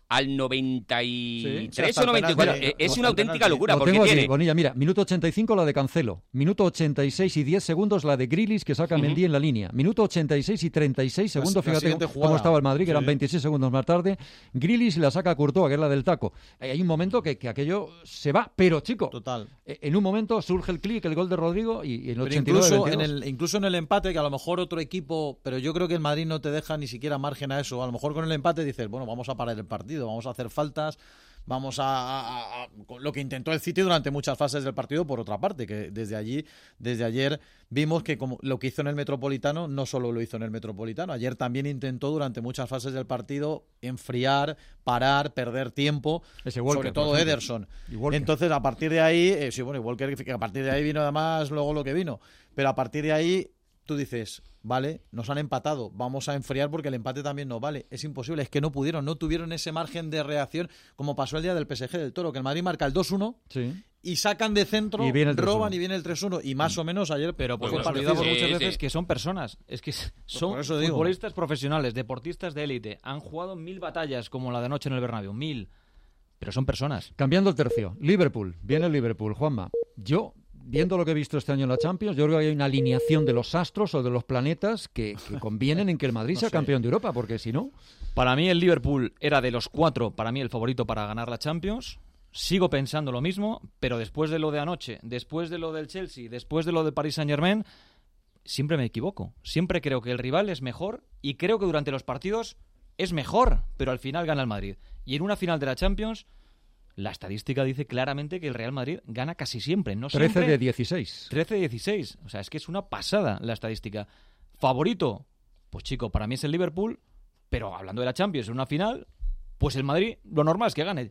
Speaker 17: al noventa y tres
Speaker 2: sí,
Speaker 17: o noventa y cuatro.
Speaker 2: Mira,
Speaker 17: es
Speaker 2: no,
Speaker 17: una auténtica locura.
Speaker 2: Lo
Speaker 17: porque
Speaker 2: tengo
Speaker 17: tiene...
Speaker 2: aquí, Bonilla, mira, minuto ochenta y cinco la de Cancelo, minuto ochenta y seis y diez segundos la de Grealish que saca a Mendy uh-huh. en la línea, minuto ochenta y seis y treinta y seis segundos, la, fíjate la cómo estaba el Madrid, que sí. eran veintiséis segundos más tarde, Grealish la saca a Courtois, que es la del taco. Hay un momento que, que aquello se va, pero chico,
Speaker 16: total.
Speaker 2: En un momento surge el clic, el gol de Rodrigo y, y en el
Speaker 16: pero
Speaker 2: ochenta y nueve,
Speaker 16: incluso, en el, incluso en el empate, que a lo mejor otro equipo, pero yo creo que el Madrid no te deja ni siquiera margen a eso, a lo mejor con el empate dices, bueno, vamos a parar el partido, vamos a hacer faltas, vamos a, a, a lo que intentó el City durante muchas fases del partido, por otra parte, que desde allí, desde ayer vimos que como lo que hizo en el Metropolitano no solo lo hizo en el Metropolitano, ayer también intentó durante muchas fases del partido enfriar, parar, perder tiempo,
Speaker 2: Ese Walker,
Speaker 16: sobre todo Ederson. Entonces, a partir de ahí, eh, sí, bueno, y Walker, que a partir de ahí vino además luego lo que vino, pero a partir de ahí tú dices, vale, nos han empatado, vamos a enfriar porque el empate también no vale. Es imposible, es que no pudieron, no tuvieron ese margen de reacción como pasó el día del P S G del Toro, que el Madrid marca el dos uno
Speaker 2: sí.
Speaker 16: y sacan de centro,
Speaker 2: y
Speaker 16: roban y viene el tres uno y más o menos ayer...
Speaker 18: Pero porque
Speaker 16: pues,
Speaker 18: olvidamos
Speaker 16: sí,
Speaker 18: muchas
Speaker 16: sí.
Speaker 18: veces que son personas, es que son
Speaker 16: pues
Speaker 18: futbolistas profesionales, deportistas de élite, han jugado mil batallas como la de anoche en el Bernabéu, mil, pero son personas.
Speaker 2: Cambiando el tercio, Liverpool, viene el Liverpool, Juanma, yo... Viendo lo que he visto este año en la Champions, yo creo que hay una alineación de los astros o de los planetas que, que convienen en que el Madrid no sea sé. campeón de Europa, porque si no...
Speaker 18: Para mí el Liverpool era de los cuatro, para mí el favorito para ganar la Champions. Sigo pensando lo mismo, pero después de lo de anoche, después de lo del Chelsea, después de lo del Paris Saint-Germain, siempre me equivoco. Siempre creo que el rival es mejor y creo que durante los partidos es mejor, pero al final gana el Madrid. Y en una final de la Champions... La estadística dice claramente que el Real Madrid gana casi siempre. No
Speaker 2: trece
Speaker 18: siempre,
Speaker 2: de dieciséis.
Speaker 18: trece de dieciséis. O sea, es que es una pasada la estadística. ¿Favorito? Pues chico, para mí es el Liverpool, pero hablando de la Champions en una final, pues el Madrid, lo normal es que gane.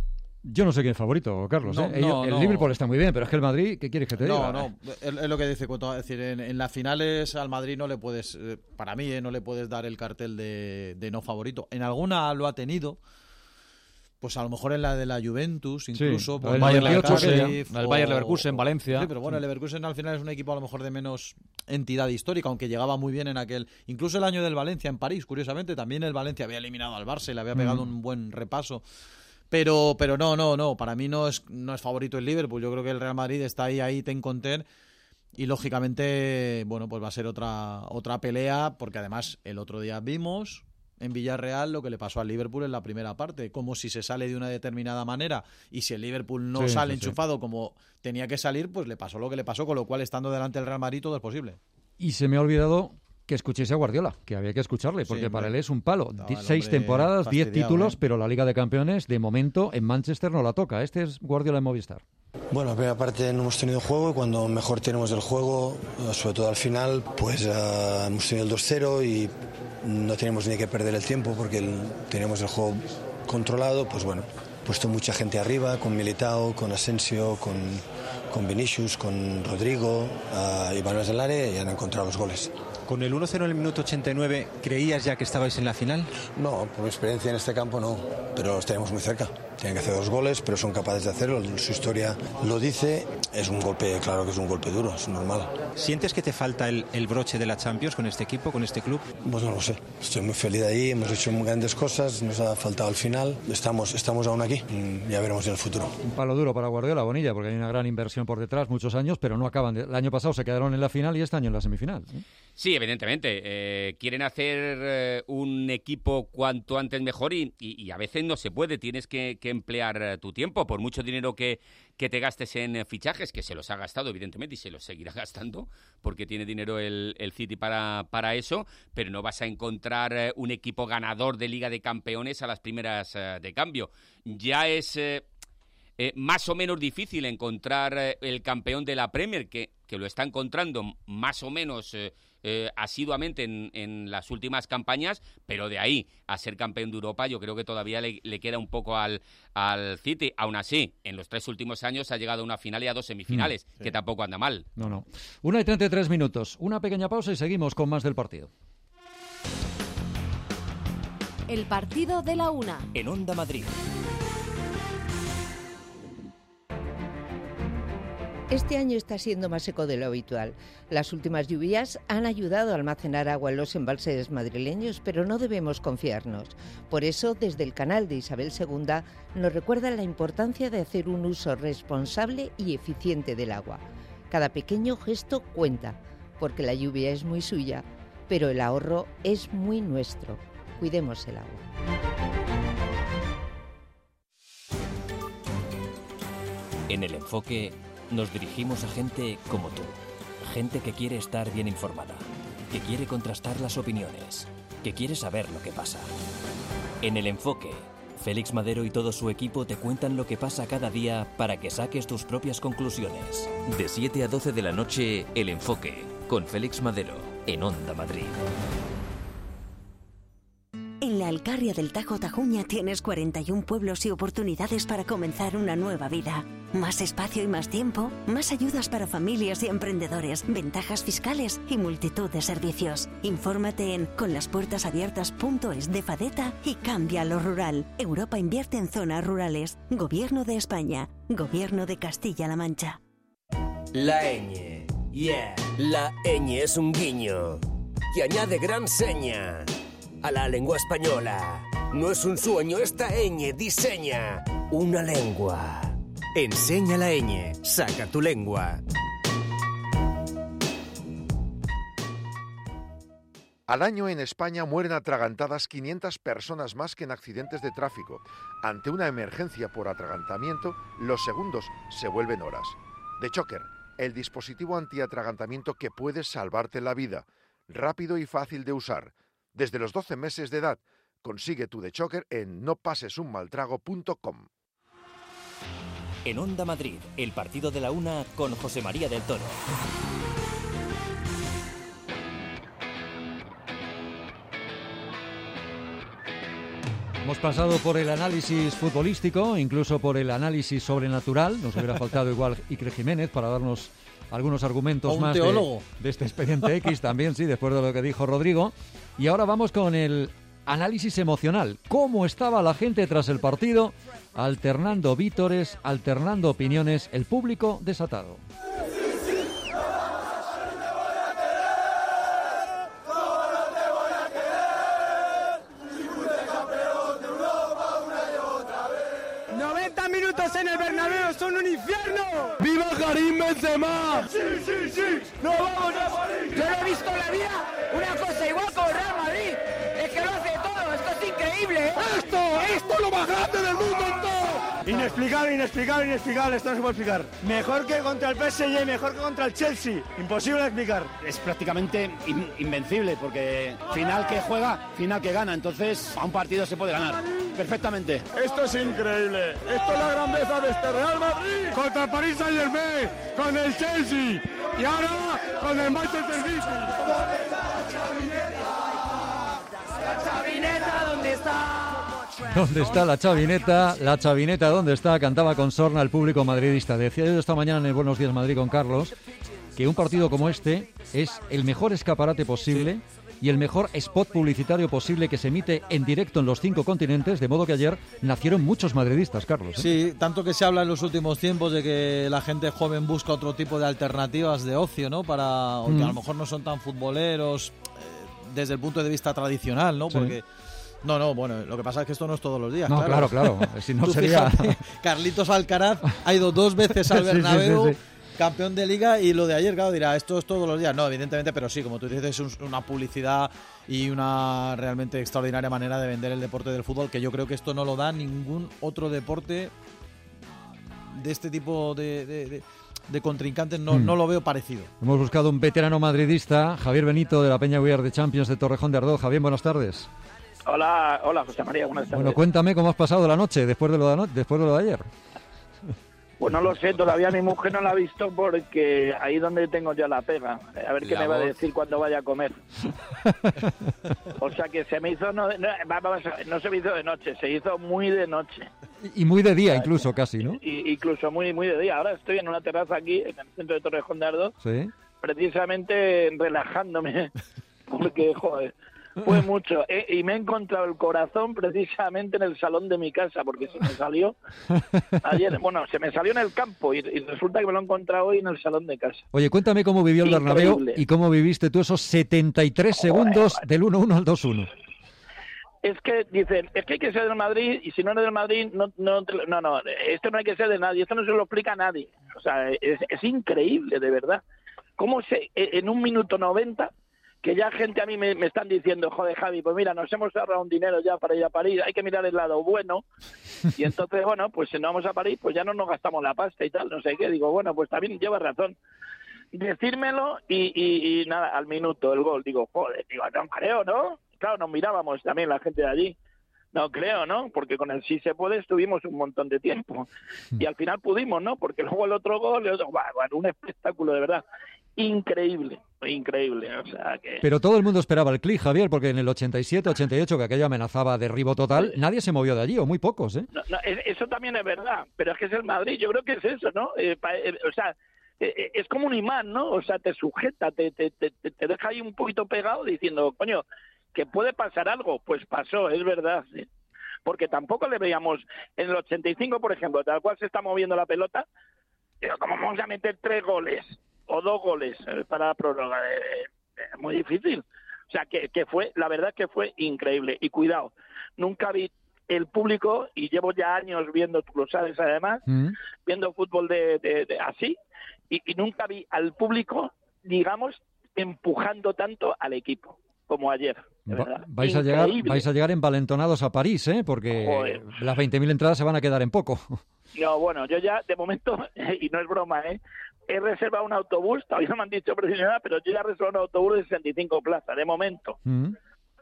Speaker 2: Yo no sé quién es favorito, Carlos.
Speaker 16: No,
Speaker 2: ¿eh?
Speaker 16: no,
Speaker 2: el
Speaker 16: no.
Speaker 2: Liverpool está muy bien, pero es que el Madrid, ¿qué quieres que te diga?
Speaker 16: No, no, es, es lo que dice Cuento. Es decir, en, en las finales al Madrid no le puedes, eh, para mí, eh, no le puedes dar el cartel de, de no favorito. En alguna lo ha tenido. Pues a lo mejor en la de la Juventus, incluso.
Speaker 18: Sí, el Bayern Leverkusen, el Bayern Leverkusen, Valencia.
Speaker 16: Sí, pero bueno, el Leverkusen al final es un equipo a lo mejor de menos entidad histórica, aunque llegaba muy bien en aquel... Incluso el año del Valencia en París, curiosamente, también el Valencia había eliminado al Barça y le había pegado mm. un buen repaso. Pero pero no, no, no, para mí no es, no es favorito el Liverpool. Yo creo que el Real Madrid está ahí, ahí, ten con ten. Y lógicamente, bueno, pues va a ser otra, otra pelea, porque además el otro día vimos... en Villarreal lo que le pasó al Liverpool en la primera parte, como si se sale de una determinada manera y si el Liverpool no sí, sale sí, enchufado sí. como tenía que salir, pues le pasó lo que le pasó, con lo cual estando delante del Real Madrid todo es posible.
Speaker 2: Y se me ha olvidado que escuchéis a Guardiola, que había que escucharle, porque sí, para él es un palo. Seis temporadas, diez títulos, ¿eh? Pero la Liga de Campeones, de momento, en Manchester no la toca. Este es Guardiola en Movistar.
Speaker 10: Bueno, la primera parte no hemos tenido juego y cuando mejor tenemos el juego, sobre todo al final, pues uh, hemos tenido el dos cero y no tenemos ni que perder el tiempo porque el, tenemos el juego controlado, pues bueno, puesto mucha gente arriba, con Militao, con Asensio, con, con Vinicius, con Rodrigo, uh, y balones del área y han encontrado los goles.
Speaker 9: ¿Con el uno cero en el minuto ochenta y nueve creías ya que estabais en la final?
Speaker 10: No, por mi experiencia en este campo no, pero los tenemos muy cerca. Tienen que hacer dos goles, pero son capaces de hacerlo. Su historia lo dice. Es un golpe, claro que es un golpe duro, es normal.
Speaker 9: ¿Sientes que te falta el, el broche de la Champions con este equipo, con este club?
Speaker 10: Pues no lo sé. Estoy muy feliz de ahí, hemos hecho grandes cosas, nos ha faltado al final. Estamos, estamos aún aquí, ya veremos en el futuro.
Speaker 2: Un palo duro para Guardiola, Bonilla, porque hay una gran inversión por detrás, muchos años, pero no acaban. De... El año pasado se quedaron en la final y este año en la semifinal. ¿eh?
Speaker 17: Sí, evidentemente. Eh, quieren hacer eh, un equipo cuanto antes mejor y, y, y a veces no se puede. Tienes que, que emplear eh, tu tiempo. Por mucho dinero que, que te gastes en eh, fichajes, que se los ha gastado, evidentemente, y se los seguirá gastando, porque tiene dinero el, el City para, para eso, pero no vas a encontrar eh, un equipo ganador de Liga de Campeones a las primeras eh, de cambio. Ya es... Eh, Eh, más o menos difícil encontrar eh, el campeón de la Premier, que, que lo está encontrando más o menos eh, eh, asiduamente en, en las últimas campañas, pero de ahí a ser campeón de Europa yo creo que todavía le, le queda un poco al, al City. Aún así, en los tres últimos años ha llegado a una final y a dos semifinales, mm, sí. que tampoco anda mal.
Speaker 2: No, no. Una y treinta y tres minutos. Una pequeña pausa y seguimos con más del partido.
Speaker 20: El partido de la una.
Speaker 1: En Onda Madrid.
Speaker 21: Este año está siendo más seco de lo habitual. Las últimas lluvias han ayudado a almacenar agua en los embalses madrileños, pero no debemos confiarnos. Por eso, desde el canal de Isabel segunda, nos recuerdan la importancia de hacer un uso responsable y eficiente del agua. Cada pequeño gesto cuenta, porque la lluvia es muy suya, pero el ahorro es muy nuestro. Cuidemos el agua.
Speaker 1: En El Enfoque nos dirigimos a gente como tú, gente que quiere estar bien informada, que quiere contrastar las opiniones, que quiere saber lo que pasa. En El Enfoque, Félix Madero y todo su equipo te cuentan lo que pasa cada día para que saques tus propias conclusiones. De siete a doce de la noche, El Enfoque, con Félix Madero, en Onda Madrid.
Speaker 22: En la Alcarria del Tajo Tajuña tienes cuarenta y un pueblos y oportunidades para comenzar una nueva vida. Más espacio y más tiempo, más ayudas para familias y emprendedores, ventajas fiscales y multitud de servicios. Infórmate en conlaspuertasabiertas punto es de Fadeta y cambia lo rural. Europa invierte en zonas rurales. Gobierno de España. Gobierno de Castilla-La Mancha.
Speaker 23: La ñ. Yeah. La ñ es un guiño que añade gran seña a la lengua española. No es un sueño, esta ñ diseña una lengua. Enseña la ñ, saca tu lengua.
Speaker 24: Al año en España mueren atragantadas quinientas personas más que en accidentes de tráfico. Ante una emergencia por atragantamiento, los segundos se vuelven horas. The Choker, el dispositivo antiatragantamiento que puede salvarte la vida. Rápido y fácil de usar. Desde los doce meses de edad, consigue tu The Choker en no pases un mal trago punto com.
Speaker 1: En Onda Madrid, el partido de la una con José María del Toro.
Speaker 2: Hemos pasado por el análisis futbolístico, incluso por el análisis sobrenatural. Nos hubiera faltado igual Iker Jiménez para darnos algunos argumentos más de, de este expediente X también, sí, después de lo que dijo Rodrigo. Y ahora vamos con el análisis emocional. ¿Cómo estaba la gente tras el partido? Alternando vítores, alternando opiniones, el público desatado.
Speaker 11: noventa minutos en el Bernabéu son un infierno. ¡Viva Karim Benzema! ¡Sí, sí, sí! ¡No vamos a morir!
Speaker 25: Yo no he visto en la vida una cosa igual con Real Madrid. Es que lo hace todo, esto es increíble, ¿eh?
Speaker 11: ¡Esto! ¡Esto es lo más grande del mundo en todo! Inexplicable, inexplicable, inexplicable, esto no se puede explicar. Mejor que contra el P S G, mejor que contra el Chelsea. Imposible de explicar.
Speaker 26: Es prácticamente in- invencible porque final que juega, final que gana. Entonces a un partido se puede ganar perfectamente.
Speaker 11: Esto es increíble. Esto es la grandeza de este Real Madrid. Contra el Paris Saint-Germain, con el Chelsea y ahora con el Manchester City.
Speaker 25: La chavineta, ¿dónde está?
Speaker 2: ¿Dónde está la chavineta? La chavineta, ¿dónde está? Cantaba con sorna el público madridista. Decía yo esta mañana en el Buenos Días Madrid con Carlos que un partido como este es el mejor escaparate posible y el mejor spot publicitario posible que se emite en directo en los cinco continentes, de modo que ayer nacieron muchos madridistas, Carlos, ¿eh?
Speaker 16: Sí, tanto que se habla en los últimos tiempos de que la gente joven busca otro tipo de alternativas de ocio, ¿no? Para, o que
Speaker 2: Mm.
Speaker 16: a lo mejor no son tan futboleros eh, desde el punto de vista tradicional, ¿no?
Speaker 2: Sí.
Speaker 16: Porque no, no, bueno, lo que pasa es que esto no es todos los días.
Speaker 2: No, claro, claro. Si no
Speaker 16: Tú
Speaker 2: sería-
Speaker 16: fíjate, Carlitos Alcaraz ha ido dos veces al
Speaker 2: Sí, sí,
Speaker 16: Bernabéu,
Speaker 2: sí, sí.
Speaker 16: campeón de Liga, y lo de ayer, claro, dirá, esto es todos los días. No, evidentemente, pero sí, como tú dices, es un- una publicidad y una realmente extraordinaria manera de vender el deporte del fútbol, que yo creo que esto no lo da ningún otro deporte de este tipo de, de, de- de contrincantes, no,
Speaker 2: Mm.
Speaker 16: no lo veo parecido.
Speaker 2: Hemos buscado un veterano madridista, Javier Benito, de la Peña We Are the Champions de Torrejón de Ardoz. Javier, buenas tardes.
Speaker 27: Hola, hola José María, buenas tardes.
Speaker 2: Bueno, cuéntame cómo has pasado la noche después de lo de, ano- después de, lo de ayer.
Speaker 27: Pues no lo sé, todavía mi mujer no la ha visto porque ahí donde tengo ya la pega. A ver qué
Speaker 2: La
Speaker 27: me va a
Speaker 2: voz.
Speaker 27: decir cuando vaya a comer. O sea que se me hizo, no, no, vamos a ver, no se me hizo de noche, se hizo muy de noche.
Speaker 2: Y muy de día incluso, casi, ¿no?
Speaker 27: Y, incluso muy, muy de día. Ahora estoy en una terraza aquí, en el centro de Torrejón de Ardoz,
Speaker 2: Sí.
Speaker 27: precisamente relajándome. Porque, joder, Fue mucho. Eh, y me he encontrado el corazón precisamente en el salón de mi casa, porque se me salió ayer. Bueno, se me salió en el campo y, y resulta que me lo he encontrado hoy en el salón de casa.
Speaker 2: Oye, cuéntame cómo vivió el Bernabéu
Speaker 27: Increíble.
Speaker 2: y cómo viviste tú esos setenta y tres segundos del uno uno al dos uno.
Speaker 27: Es que dicen, es que hay que ser del Madrid y si no eres del Madrid, no, no, no, no, esto no hay que ser de nadie, esto no se lo explica a nadie. O sea, es, es increíble, de verdad. Cómo se, en un minuto noventa, que ya gente a mí me, me están diciendo, joder, Javi, pues mira, nos hemos ahorrado un dinero ya para ir a París, hay que mirar el lado bueno. Y entonces, bueno, pues si no vamos a París, pues ya no nos gastamos la pasta y tal, no sé qué. Digo, bueno, pues también llevas razón. Decírmelo y, y, y nada, al minuto el gol. Digo, joder, digo, no creo, ¿no? Claro, nos mirábamos también la gente de allí. No creo, ¿no? Porque con el sí se puede estuvimos un montón de tiempo. Y al final pudimos, ¿no? Porque luego el otro gol, el otro, bueno, un espectáculo, de verdad. Increíble, increíble. O sea que...
Speaker 2: Pero todo el mundo esperaba el clic, Javier, porque en el ochenta y siete, ochenta y ocho, que aquello amenazaba derribo total, nadie se movió de allí, o muy pocos, ¿eh?
Speaker 27: No, no, eso también es verdad, pero es que es el Madrid, yo creo que es eso, ¿no? Eh, pa, eh, o sea, eh, es como un imán, ¿no? O sea, te sujeta, te, te, te, te deja ahí un poquito pegado diciendo, coño, que puede pasar algo. Pues pasó, es verdad, ¿sí? Porque tampoco le veíamos en el ochenta y cinco, por ejemplo, tal cual se está moviendo la pelota, pero ¿cómo vamos a meter tres goles o dos goles para la prórroga? Eh, eh, muy difícil. O sea, que, que fue, la verdad que fue increíble. Y cuidado, nunca vi el público, y llevo ya años viendo, tú lo sabes además, mm. viendo fútbol de, de, de así, y, y nunca vi al público, digamos, empujando tanto al equipo como ayer.
Speaker 2: Va, vais, a llegar, vais a llegar envalentonados a París, ¿eh? Porque Joder. las veinte mil entradas se van a quedar en poco.
Speaker 27: No, bueno, yo ya, de momento, y no es broma, ¿eh? he reservado un autobús, todavía no me han dicho precisamente nada, pero yo ya he reservado un autobús de sesenta y cinco plazas, de momento. Mm.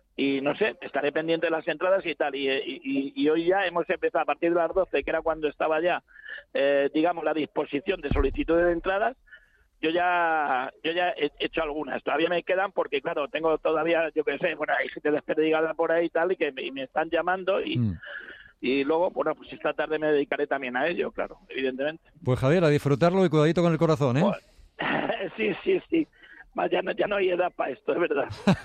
Speaker 27: Y no sé, estaré pendiente de las entradas y tal. Y, y, y hoy ya hemos empezado a partir de las doce, que era cuando estaba ya, eh, digamos, la disposición de solicitudes de entradas. Yo ya yo ya he hecho algunas, todavía me quedan porque, claro, tengo todavía, yo qué sé, bueno, hay gente desperdigada por ahí y tal, y que me, y me están llamando y, mm. y luego, bueno, pues esta tarde me dedicaré también a ello, claro, evidentemente.
Speaker 2: Pues Javier, a disfrutarlo y cuidadito con el corazón, ¿eh?
Speaker 27: Pues, sí, sí, sí. Ya no, ya no hay edad para esto, es verdad.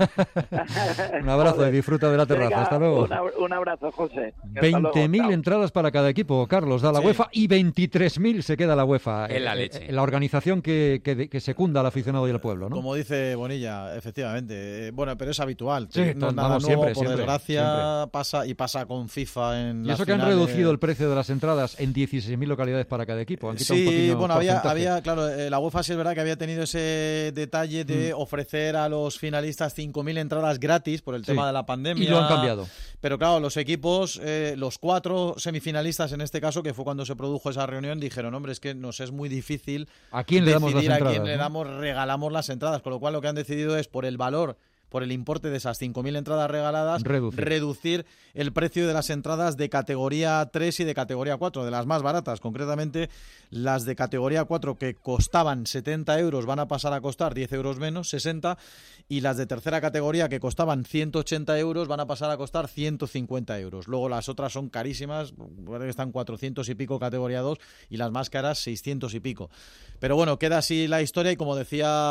Speaker 2: Un abrazo Joder. Y disfruta de la terraza. Venga, hasta luego.
Speaker 27: Una, un abrazo, José.
Speaker 2: veinte mil entradas para cada equipo, Carlos, da la sí. UEFA, y veintitrés mil se queda la UEFA.
Speaker 17: En la leche.
Speaker 2: Eh, la organización que, que, que secunda al aficionado y al pueblo, ¿no?
Speaker 16: Como dice Bonilla, efectivamente. Bueno, pero es habitual.
Speaker 2: Sí,
Speaker 16: no es nada
Speaker 2: vamos,
Speaker 16: nuevo,
Speaker 2: siempre,
Speaker 16: por
Speaker 2: siempre,
Speaker 16: desgracia,
Speaker 2: siempre.
Speaker 16: pasa y pasa con FIFA en
Speaker 2: y eso
Speaker 16: las
Speaker 2: que han
Speaker 16: finales.
Speaker 2: reducido el precio de las entradas en dieciséis mil localidades para cada equipo. Han quitado
Speaker 16: sí,
Speaker 2: un poquillo
Speaker 16: bueno, había,
Speaker 2: porcentaje.
Speaker 16: había, claro, eh, la UEFA sí es verdad que había tenido ese detalle de mm. ofrecer a los finalistas cinco mil entradas gratis por el tema sí. de la pandemia.
Speaker 2: Y lo han cambiado.
Speaker 16: Pero claro, los equipos, eh, los cuatro semifinalistas en este caso, que fue cuando se produjo esa reunión, dijeron, hombre, es que nos es muy difícil
Speaker 2: ¿a quién le damos las entradas?
Speaker 16: A quién
Speaker 2: ¿no?
Speaker 16: le damos, regalamos las entradas, con lo cual lo que han decidido es, por el valor, por el importe de esas cinco mil entradas regaladas,
Speaker 2: reducir.
Speaker 16: reducir el precio de las entradas de categoría tres y de categoría cuatro, de las más baratas. Concretamente, las de categoría cuatro, que costaban setenta euros, van a pasar a costar diez euros menos, sesenta, y las de tercera categoría, que costaban ciento ochenta euros, van a pasar a costar ciento cincuenta euros. Luego las otras son carísimas, están cuatrocientos y pico categoría dos, y las más caras seiscientos y pico. Pero bueno, queda así la historia, y como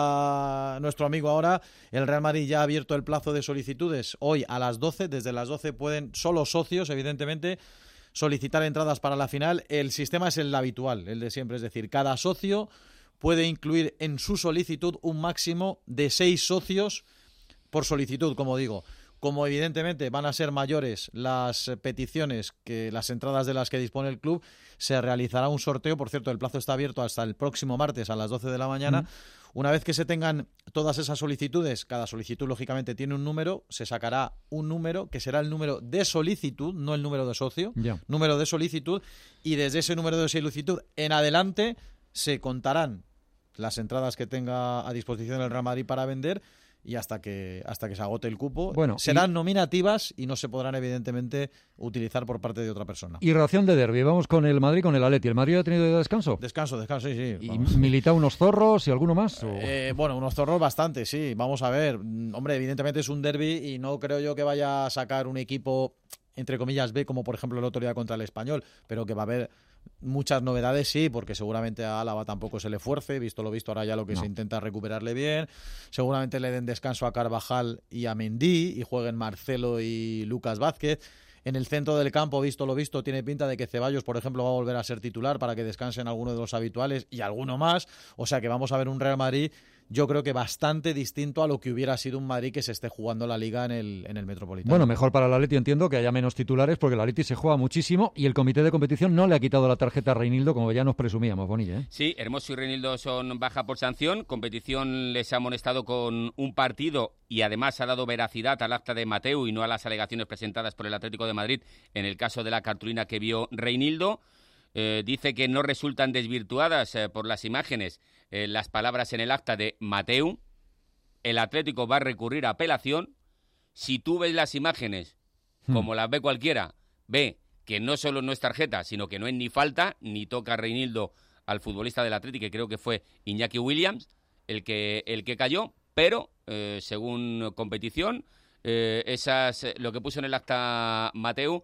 Speaker 16: decía nuestro amigo ahora, el Real Madrid ya ha abierto el plazo de solicitudes hoy a las doce. Desde las doce pueden solo socios, evidentemente, solicitar entradas para la final. El sistema es el habitual, el de siempre, es decir, cada socio puede incluir en su solicitud un máximo de seis socios por solicitud, como digo. Como evidentemente van a ser mayores las peticiones que las entradas de las que dispone el club, se realizará un sorteo. Por cierto, el plazo está abierto hasta el próximo martes a las doce de la mañana. Mm. Una vez que se tengan todas esas solicitudes, cada solicitud lógicamente tiene un número, se sacará un número que será el número de solicitud, no el número de socio, yeah. número de solicitud, y desde ese número de solicitud en adelante se contarán las entradas que tenga a disposición el Real Madrid para vender, y hasta que hasta que se agote el cupo.
Speaker 2: Bueno,
Speaker 16: serán
Speaker 2: y...
Speaker 16: nominativas y no se podrán evidentemente utilizar por parte de otra persona.
Speaker 2: Y ración de derbi, vamos con el Madrid, con el Atleti. ¿El Madrid ha tenido descanso?
Speaker 16: Descanso, descanso, sí, sí.
Speaker 2: ¿Y Militao unos zorros y alguno más? O...
Speaker 16: Eh, bueno, unos zorros bastante, sí. Vamos a ver. Hombre, evidentemente es un derbi y no creo yo que vaya a sacar un equipo entre comillas, B, como por ejemplo el otro día contra el Español, pero que va a haber muchas novedades, sí, porque seguramente a Álava tampoco se le fuerce, visto lo visto ahora ya lo que no. se intenta recuperarle bien, seguramente le den descanso a Carvajal y a Mendy y jueguen Marcelo y Lucas Vázquez. En el centro del campo, visto lo visto, tiene pinta de que Ceballos, por ejemplo, va a volver a ser titular para que descansen alguno de los habituales y alguno más, o sea que vamos a ver un Real Madrid, yo creo que bastante distinto a lo que hubiera sido un Madrid que se esté jugando la Liga en el, en el Metropolitano.
Speaker 2: Bueno, mejor para el Atleti, entiendo que haya menos titulares porque el Atleti se juega muchísimo y el comité de competición no le ha quitado la tarjeta a Reinildo, como ya nos presumíamos, Bonilla, ¿eh?
Speaker 17: Sí, Hermoso y Reinildo son baja por sanción, competición les ha amonestado con un partido y además ha dado veracidad al acta de Mateu y no a las alegaciones presentadas por el Atlético de Madrid en el caso de la cartulina que vio Reinildo. Eh, dice que no resultan desvirtuadas eh, por las imágenes eh, las palabras en el acta de Mateu. El Atlético va a recurrir a apelación. Si tú ves las imágenes, hmm. como las ve cualquiera, ve que no solo no es tarjeta, sino que no es ni falta, ni toca Reinildo al futbolista del Atlético, que creo que fue Iñaki Williams, el que, el que cayó, pero eh, según competición, eh, esas, lo que puso en el acta Mateu,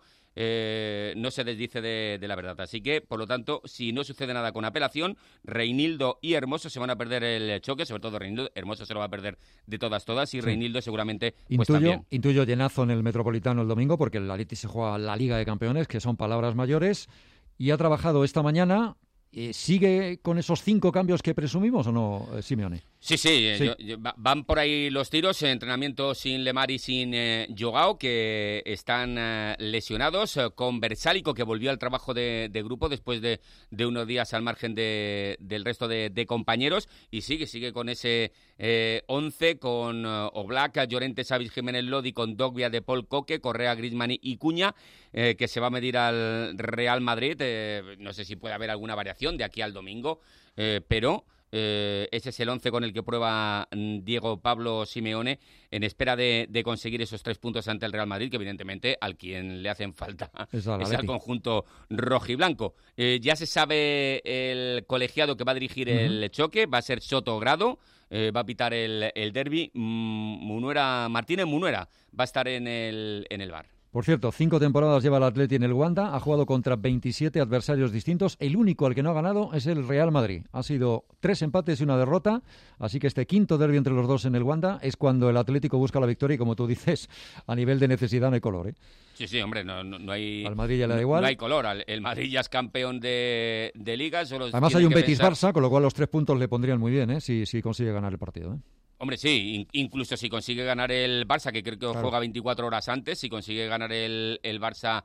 Speaker 17: Eh, no se desdice de, de la verdad. Así que, por lo tanto, si no sucede nada con apelación, Reinildo y Hermoso se van a perder el choque, sobre todo Reinildo. Hermoso se lo va a perder de todas, todas, y sí. Reinildo seguramente pues
Speaker 2: intuyo,
Speaker 17: también.
Speaker 2: Intuyo llenazo en el Metropolitano el domingo, porque el Atleti se juega la Liga de Campeones, que son palabras mayores, y ha trabajado esta mañana. Eh, ¿Sigue con esos cinco cambios que presumimos o no, eh, Simeone?
Speaker 17: Sí, sí, sí. Yo, yo, van por ahí los tiros, entrenamiento sin Lemar y sin eh, Joao, que están eh, lesionados, eh, con Versálico, que volvió al trabajo de, de grupo después de, de unos días al margen de, del resto de, de compañeros, y sigue, sigue con ese eh, once, con uh, Oblak, Llorente, Xavi, Jiménez, Lodi, con Dogbia, De Paul, Coque, Correa, Griezmann y Cuña, eh, que se va a medir al Real Madrid. Eh, no sé si puede haber alguna variación de aquí al domingo, eh, pero... Eh, ese es el once con el que prueba Diego Pablo Simeone en espera de, de conseguir esos tres puntos ante el Real Madrid, que evidentemente al quien le hacen falta es, es al conjunto rojiblanco. Eh, ya se sabe el colegiado que va a dirigir uh-huh. el choque, va a ser Soto Grado, eh, va a pitar el, el derbi. Munuera, Martínez Munuera va a estar en el, en el bar.
Speaker 2: Por cierto, cinco temporadas lleva el Atleti en el Wanda, ha jugado contra veintisiete adversarios distintos, el único al que no ha ganado es el Real Madrid. Ha sido tres empates y una derrota, así que este quinto derbi entre los dos en el Wanda es cuando el Atlético busca la victoria y, como tú dices, a nivel de necesidad no hay color, ¿eh?
Speaker 17: Sí, sí, hombre, no, no, no hay...
Speaker 2: Al Madrid ya le da igual.
Speaker 17: No hay color, el Madrid ya es campeón de, de Liga. Solo
Speaker 2: Además hay un Betis-Barça, pensar... con lo cual los tres puntos le pondrían muy bien, ¿eh? Si, si consigue ganar el partido, ¿eh?
Speaker 17: Hombre, sí, in- incluso si consigue ganar el Barça, que creo que
Speaker 2: claro.
Speaker 17: juega veinticuatro horas antes, si consigue ganar el, el Barça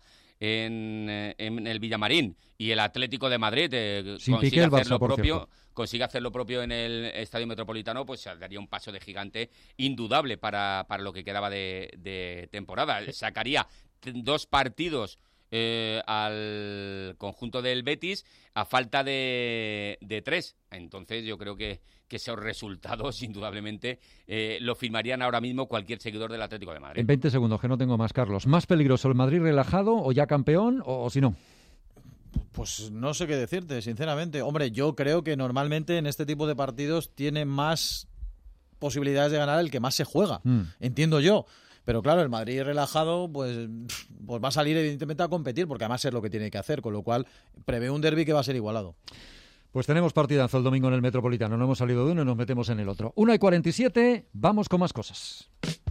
Speaker 17: en, en el Villamarín y el Atlético de Madrid eh,
Speaker 2: Sin
Speaker 17: consigue
Speaker 2: Piqué el
Speaker 17: hacer
Speaker 2: Barça,
Speaker 17: lo
Speaker 2: por
Speaker 17: propio,
Speaker 2: cierto.
Speaker 17: consigue hacer lo propio en el Estadio Metropolitano, pues daría un paso de gigante indudable para, para lo que quedaba de, de temporada. Sacaría t- dos partidos Eh, al conjunto del Betis a falta de, de tres. Entonces yo creo que, que esos resultados indudablemente eh, lo firmarían ahora mismo cualquier seguidor del Atlético de Madrid.
Speaker 2: En veinte segundos, que no tengo más, Carlos. ¿Más peligroso el Madrid relajado o ya campeón o, o si no?
Speaker 16: Pues no sé qué decirte, sinceramente. Hombre, yo creo que normalmente en este tipo de partidos tiene más posibilidades de ganar el que más se juega. Mm. Entiendo yo. Pero claro, el Madrid relajado pues, pues va a salir evidentemente a competir, porque además es lo que tiene que hacer, con lo cual prevé un derbi que va a ser igualado.
Speaker 2: Pues tenemos partidazo el domingo en el Metropolitano, no hemos salido de uno y nos metemos en el otro. una y cuarenta y siete, vamos con más cosas.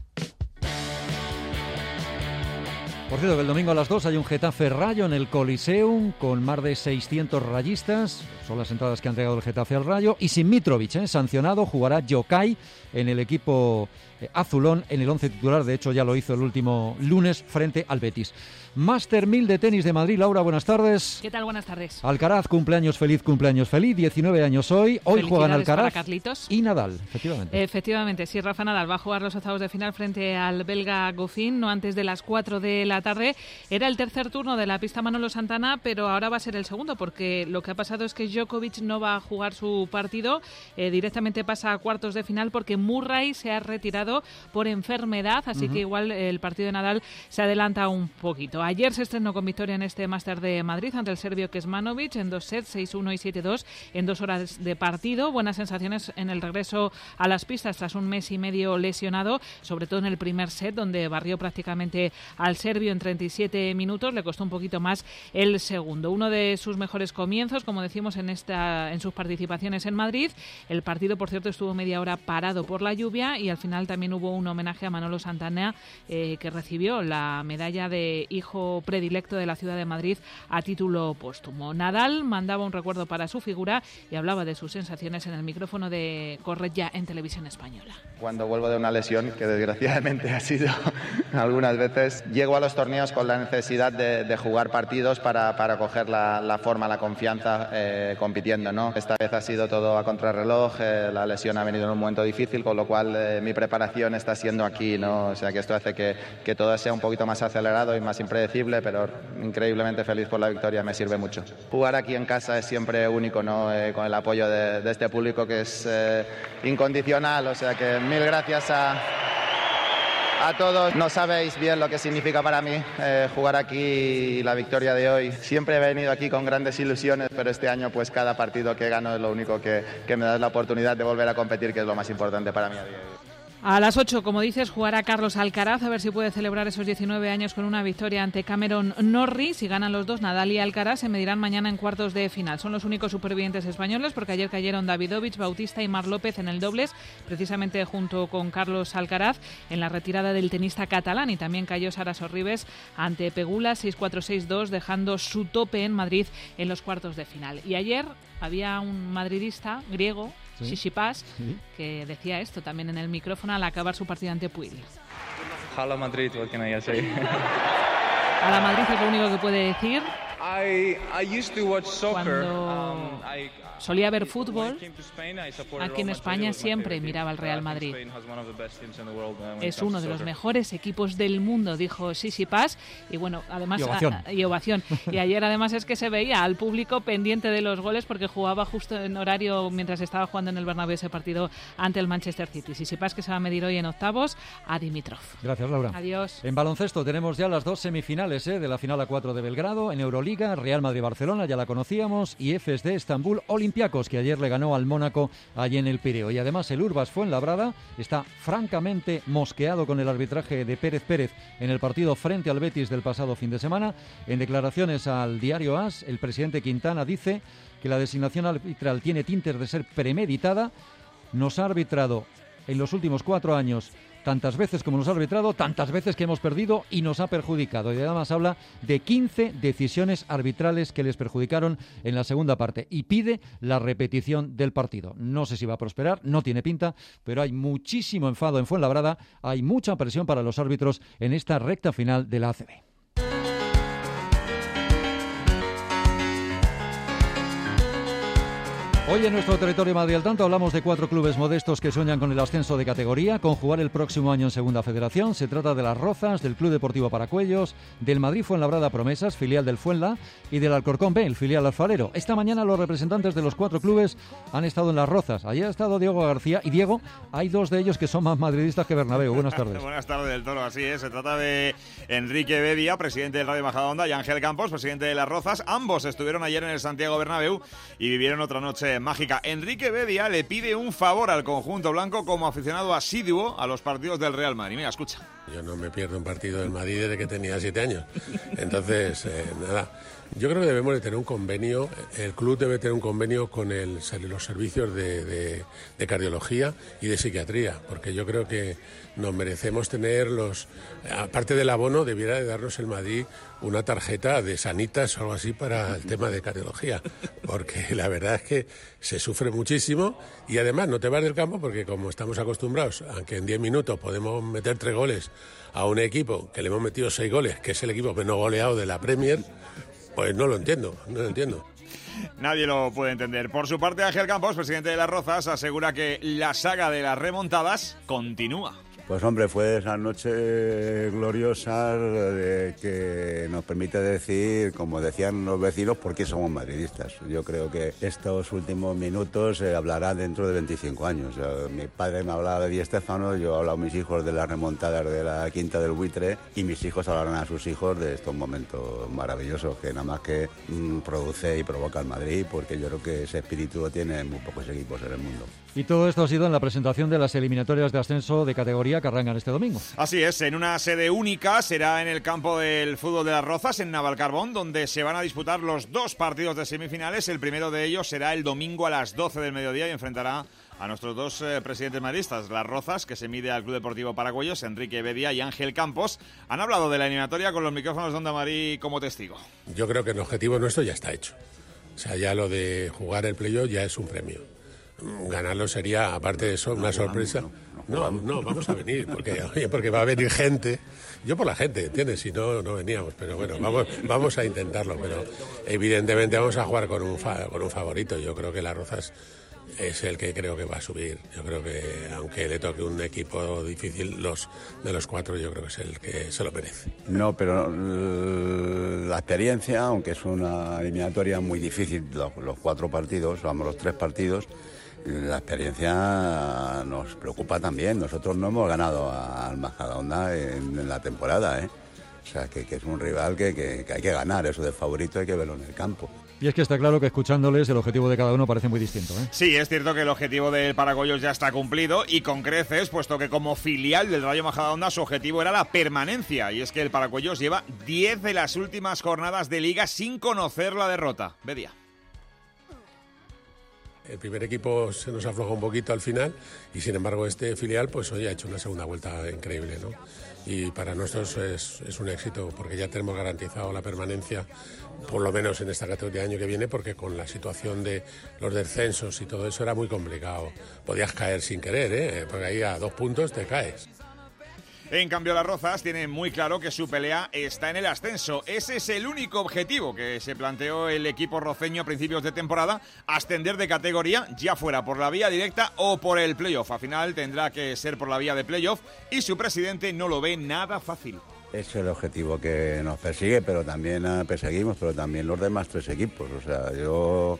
Speaker 2: Por cierto, que el domingo a las dos hay un Getafe Rayo en el Coliseum con más de seiscientos rayistas. Son las entradas que han entregado el Getafe al Rayo. Y sin Mitrovic, ¿eh? sancionado, jugará Yokai en el equipo eh, azulón en el once titular. De hecho, ya lo hizo el último lunes frente al Betis. Master mil de tenis de Madrid. Laura, buenas tardes.
Speaker 3: ¿Qué tal? Buenas tardes.
Speaker 2: Alcaraz, cumpleaños feliz, cumpleaños feliz. diecinueve años hoy. Hoy juegan Alcaraz y Nadal, efectivamente.
Speaker 3: Efectivamente, sí, Rafa Nadal va a jugar los octavos de final frente al belga Goffin, no antes de las cuatro de la tarde. Era el tercer turno de la pista Manolo Santana, pero ahora va a ser el segundo, porque lo que ha pasado es que Djokovic no va a jugar su partido. Eh, directamente pasa a cuartos de final porque Murray se ha retirado lesionado por enfermedad, así uh-huh. que igual el partido de Nadal se adelanta un poquito. Ayer se estrenó con victoria en este Máster de Madrid ante el serbio Kecmanovic en dos sets, seis uno y siete dos, en dos horas de partido. Buenas sensaciones en el regreso a las pistas tras un mes y medio lesionado, sobre todo en el primer set, donde barrió prácticamente al serbio en treinta y siete minutos. Le costó un poquito más el segundo. Uno de sus mejores comienzos, como decimos, en esta en sus participaciones en Madrid. El partido, por cierto, estuvo media hora parado por la lluvia y al final también hubo un homenaje a Manolo Santana, eh, que recibió la medalla de hijo predilecto de la ciudad de Madrid a título póstumo. Nadal mandaba un recuerdo para su figura y hablaba de sus sensaciones en el micrófono de Corretja en Televisión Española.
Speaker 4: Cuando vuelvo de una lesión, que desgraciadamente ha sido algunas veces, llego a los torneos con la necesidad de, de jugar partidos para, para coger la, la forma, la confianza eh, compitiendo, ¿no? Esta vez ha sido todo a contrarreloj, eh, la lesión ha venido en un momento difícil, con lo cual eh, mi preparación está siendo aquí, ¿no? O sea que esto hace que, que todo sea un poquito más acelerado y más impredecible, pero increíblemente feliz por la victoria, me sirve mucho. Jugar aquí en casa es siempre único, ¿no? Eh, con el apoyo de, de este público que es eh, incondicional, o sea que mil gracias a... A todos, no sabéis bien lo que significa para mí eh, jugar aquí y la victoria de hoy. Siempre he venido aquí con grandes ilusiones, pero este año pues cada partido que gano es lo único que, que me da la oportunidad de volver a competir, que es lo más importante para mí a día de hoy.
Speaker 3: A las ocho, como dices, jugará Carlos Alcaraz, a ver si puede celebrar esos diecinueve años con una victoria ante Cameron Norrie. Si ganan los dos, Nadal y Alcaraz, se medirán mañana en cuartos de final. Son los únicos supervivientes españoles porque ayer cayeron Davidovich, Bautista y Mar López en el dobles, precisamente junto con Carlos Alcaraz, en la retirada del tenista catalán. Y también cayó Sara Sorribes ante Pegula, seis cuatro seis dos, dejando su tope en Madrid en los cuartos de final. Y ayer había un madridista griego, ¿sí? Tsitsipas, ¿sí? que decía esto también en el micrófono al acabar su partido ante Puig.
Speaker 5: Hala Madrid, what can I say?
Speaker 3: A la Madrid es lo único que puede decir.
Speaker 5: I, I used to watch soccer.
Speaker 3: Cuando
Speaker 5: um, I,
Speaker 3: solía ver fútbol, aquí en España siempre miraba al Real Madrid. Es uno de los mejores equipos del mundo, dijo Tsitsipas, y bueno, además
Speaker 2: y ovación.
Speaker 3: A, y ovación. Y ayer además es que se veía al público pendiente de los goles porque jugaba justo en horario mientras estaba jugando en el Bernabéu ese partido ante el Manchester City. Tsitsipas que se va a medir hoy en octavos a Dimitrov.
Speaker 2: Gracias, Laura.
Speaker 3: Adiós.
Speaker 2: En baloncesto tenemos ya las dos semifinales ¿eh? de la final a cuatro de Belgrado. En Euroliga, Real Madrid-Barcelona, ya la conocíamos, y F S D Estambul Olympiacos, que ayer le ganó al Mónaco allí en el Pireo. Y además el Urbas Fuenlabrada está francamente mosqueado con el arbitraje de Pérez Pérez en el partido frente al Betis del pasado fin de semana. En declaraciones al diario AS, el presidente Quintana dice que la designación arbitral tiene tintes de ser premeditada. Nos ha arbitrado en los últimos cuatro años tantas veces como nos ha arbitrado, tantas veces que hemos perdido y nos ha perjudicado. Y además habla de quince decisiones arbitrales que les perjudicaron en la segunda parte y pide la repetición del partido. No sé si va a prosperar, no tiene pinta, pero hay muchísimo enfado en Fuenlabrada, hay mucha presión para los árbitros en esta recta final de la A C B. Hoy en nuestro territorio Madrid al tanto hablamos de cuatro clubes modestos que sueñan con el ascenso de categoría, con jugar el próximo año en Segunda Federación. Se trata de Las Rozas, del Club Deportivo Paracuellos, del Madrid Fuenlabrada Promesas, filial del Fuenla, y del Alcorcón B, el filial alfarero. Esta mañana los representantes de los cuatro clubes han estado en Las Rozas. Allí ha estado Diego García. Y Diego, hay dos de ellos que son más madridistas que Bernabéu. Buenas tardes.
Speaker 6: Buenas tardes del Toro, así es. Se trata de Enrique Bedia, presidente del Radio Majadahonda, y Ángel Campos, presidente de Las Rozas. Ambos estuvieron ayer en el Santiago Bernabéu y vivieron otra noche mágica. Enrique Bedia le pide un favor al conjunto blanco como aficionado asiduo a los partidos del Real Madrid. Mira, escucha.
Speaker 7: Yo no me pierdo un partido del Madrid desde que tenía siete años. Entonces, eh, nada. Yo creo que debemos de tener un convenio, el club debe tener un convenio con el, los servicios de, de, de cardiología y de psiquiatría, porque yo creo que nos merecemos tener los, aparte del abono, debiera de darnos el Madrid una tarjeta de Sanitas o algo así para el tema de cardiología, porque la verdad es que se sufre muchísimo y además no te vas del campo porque como estamos acostumbrados, aunque en diez minutos podemos meter tres goles a un equipo que le hemos metido seis goles, que es el equipo menos goleado de la Premier, pues no lo entiendo, no lo entiendo.
Speaker 6: Nadie lo puede entender. Por su parte, Ángel Campos, presidente de Las Rozas, asegura que la saga de las remontadas continúa.
Speaker 8: Pues hombre, fue esa noche gloriosa de que nos permite decir, como decían los vecinos, por qué somos madridistas. Yo creo que estos últimos minutos se hablará dentro de veinticinco años. Yo, mi padre me hablaba de Di Stéfano, yo he hablado a mis hijos de las remontadas de la Quinta del Buitre y mis hijos hablarán a sus hijos de estos momentos maravillosos que nada más que mmm, produce y provoca el Madrid, porque yo creo que ese espíritu lo tienen muy pocos equipos en el mundo.
Speaker 2: Y todo esto ha sido en la presentación de las eliminatorias de ascenso de categoría que arrancan este domingo.
Speaker 6: Así es, en una sede única, será en el campo del fútbol de Las Rozas, en Navalcarbón, donde se van a disputar los dos partidos de semifinales. El primero de ellos será el domingo a las doce del mediodía y enfrentará a nuestros dos eh, presidentes madridistas. Las Rozas, que se mide al Club Deportivo Paracuellos, Enrique Bedia y Ángel Campos, han hablado de la eliminatoria con los micrófonos de Onda Madrid como testigo.
Speaker 7: Yo creo que el objetivo nuestro ya está hecho. O sea, ya lo de jugar el playoff ya es un premio. Ganarlo sería, aparte de eso, una sorpresa. No, no, vamos a venir, porque, oye, porque va a venir gente. Yo por la gente, ¿entiendes? Si no, no veníamos. Pero bueno, vamos, vamos a intentarlo. Pero evidentemente vamos a jugar con un, fa, con un favorito. Yo creo que Las Rozas es el que creo que va a subir. Yo creo que, aunque le toque un equipo difícil, los de los cuatro yo creo que es el que se lo merece.
Speaker 8: No, pero la experiencia, aunque es una eliminatoria muy difícil, los, los cuatro partidos, vamos, los tres partidos, la experiencia nos preocupa también. Nosotros no hemos ganado al Majadahonda en, en la temporada, ¿eh? O sea, que, que es un rival que, que, que hay que ganar. Eso de favorito hay que verlo en el campo.
Speaker 2: Y es que está claro que escuchándoles el objetivo de cada uno parece muy distinto, ¿eh?
Speaker 6: Sí, es cierto que el objetivo del Paracuellos ya está cumplido y con creces, puesto que como filial del Rayo Majadahonda su objetivo era la permanencia. Y es que el Paracuellos lleva diez de las últimas jornadas de Liga sin conocer la derrota. Bedia.
Speaker 7: El primer equipo se nos afloja un poquito al final y sin embargo este filial pues hoy ha hecho una segunda vuelta increíble, ¿no? Y para nosotros es, es un éxito porque ya tenemos garantizado la permanencia por lo menos en esta categoría del año que viene, porque con la situación de los descensos y todo eso era muy complicado. Podías caer sin querer, ¿eh? Porque ahí a dos puntos te caes.
Speaker 6: En cambio, Las Rozas tiene muy claro que su pelea está en el ascenso. Ese es el único objetivo que se planteó el equipo roceño a principios de temporada, ascender de categoría, ya fuera por la vía directa o por el playoff. Al final tendrá que ser por la vía de playoff y su presidente no lo ve nada fácil.
Speaker 8: Es el objetivo que nos persigue, pero también uh, perseguimos, pero también los demás tres equipos. O sea, yo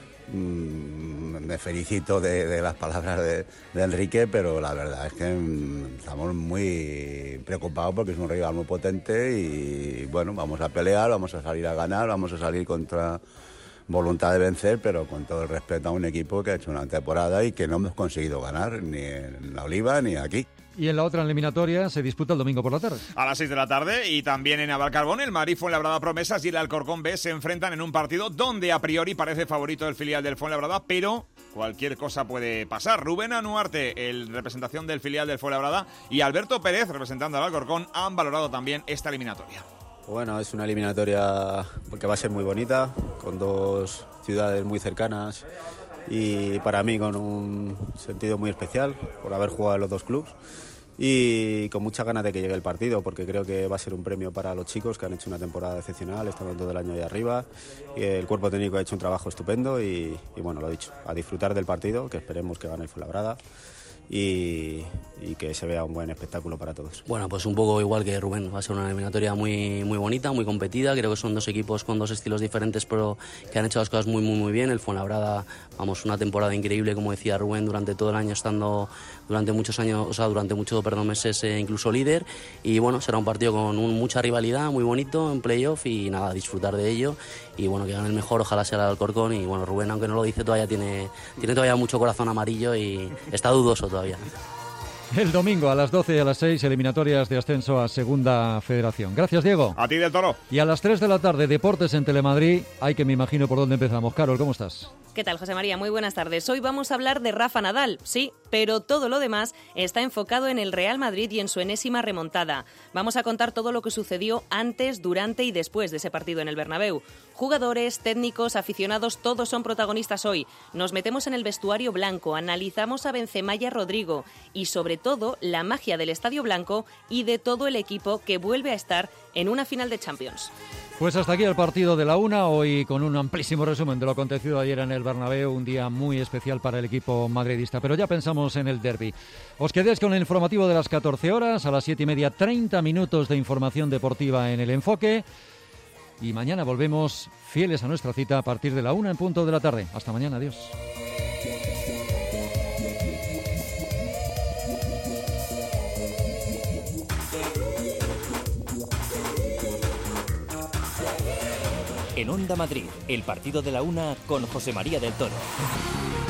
Speaker 8: mmm, me felicito de, de las palabras de, de Enrique, pero la verdad es que mmm, estamos muy preocupados porque es un rival muy potente y bueno, vamos a pelear, vamos a salir a ganar, vamos a salir contra voluntad de vencer, pero con todo el respeto a un equipo que ha hecho una temporada y que no hemos conseguido ganar ni en La Oliva ni aquí.
Speaker 2: Y en la otra eliminatoria se disputa el domingo por la tarde.
Speaker 6: A las seis de la tarde y también en Navalcarbón, el Madrid Fuenlabrada Promesas y el Alcorcón B se enfrentan en un partido donde a priori parece favorito el filial del Fuenlabrada, pero cualquier cosa puede pasar. Rubén Anuarte, el representación del filial del Fuenlabrada, y Alberto Pérez, representando al Alcorcón, han valorado también esta eliminatoria.
Speaker 12: Bueno, es una eliminatoria que va a ser muy bonita, con dos ciudades muy cercanas y para mí con un sentido muy especial por haber jugado en los dos clubes y con muchas ganas de que llegue el partido, porque creo que va a ser un premio para los chicos que han hecho una temporada excepcional, están todo el año ahí arriba y el cuerpo técnico ha hecho un trabajo estupendo y, y bueno, lo he dicho, a disfrutar del partido, que esperemos que gane el Fuenlabrada y, y que se vea un buen espectáculo para todos.
Speaker 13: Bueno, pues un poco igual que Rubén, va a ser una eliminatoria muy, muy bonita, muy competida, creo que son dos equipos con dos estilos diferentes pero que han hecho las cosas muy muy muy bien. El Fuenlabrada, vamos, una temporada increíble, como decía Rubén, durante todo el año estando durante muchos años, o sea, durante muchos perdón, meses eh, incluso líder, y bueno, será un partido con un, mucha rivalidad, muy bonito en playoff y nada, disfrutar de ello y bueno, que gane el mejor, ojalá sea el Alcorcón y bueno, Rubén, aunque no lo dice, todavía tiene, tiene todavía mucho corazón amarillo y está dudoso todavía.
Speaker 2: El domingo a las doce y a las seis, eliminatorias de ascenso a Segunda Federación. Gracias, Diego.
Speaker 6: A ti, del Toro.
Speaker 2: Y a las tres de la tarde, Deportes en Telemadrid. Hay que me imagino por dónde empezamos. Carol, ¿cómo estás?
Speaker 14: ¿Qué tal, José María? Muy buenas tardes. Hoy vamos a hablar de Rafa Nadal, sí, pero todo lo demás está enfocado en el Real Madrid y en su enésima remontada. Vamos a contar todo lo que sucedió antes, durante y después de ese partido en el Bernabéu. Jugadores, técnicos, aficionados, todos son protagonistas hoy. Nos metemos en el vestuario blanco, analizamos a Benzema y a Rodrigo y sobre sobre todo la magia del Estadio Blanco y de todo el equipo que vuelve a estar en una final de Champions.
Speaker 2: Pues hasta aquí el partido de la una, hoy con un amplísimo resumen de lo acontecido ayer en el Bernabéu, un día muy especial para el equipo madridista, pero ya pensamos en el derbi. Os quedéis con el informativo de las catorce horas, a las siete y media, treinta minutos de información deportiva en El Enfoque, y mañana volvemos fieles a nuestra cita a partir de la una en punto de la tarde. Hasta mañana, adiós.
Speaker 1: En Onda Madrid, el partido de la una con José María del Toro.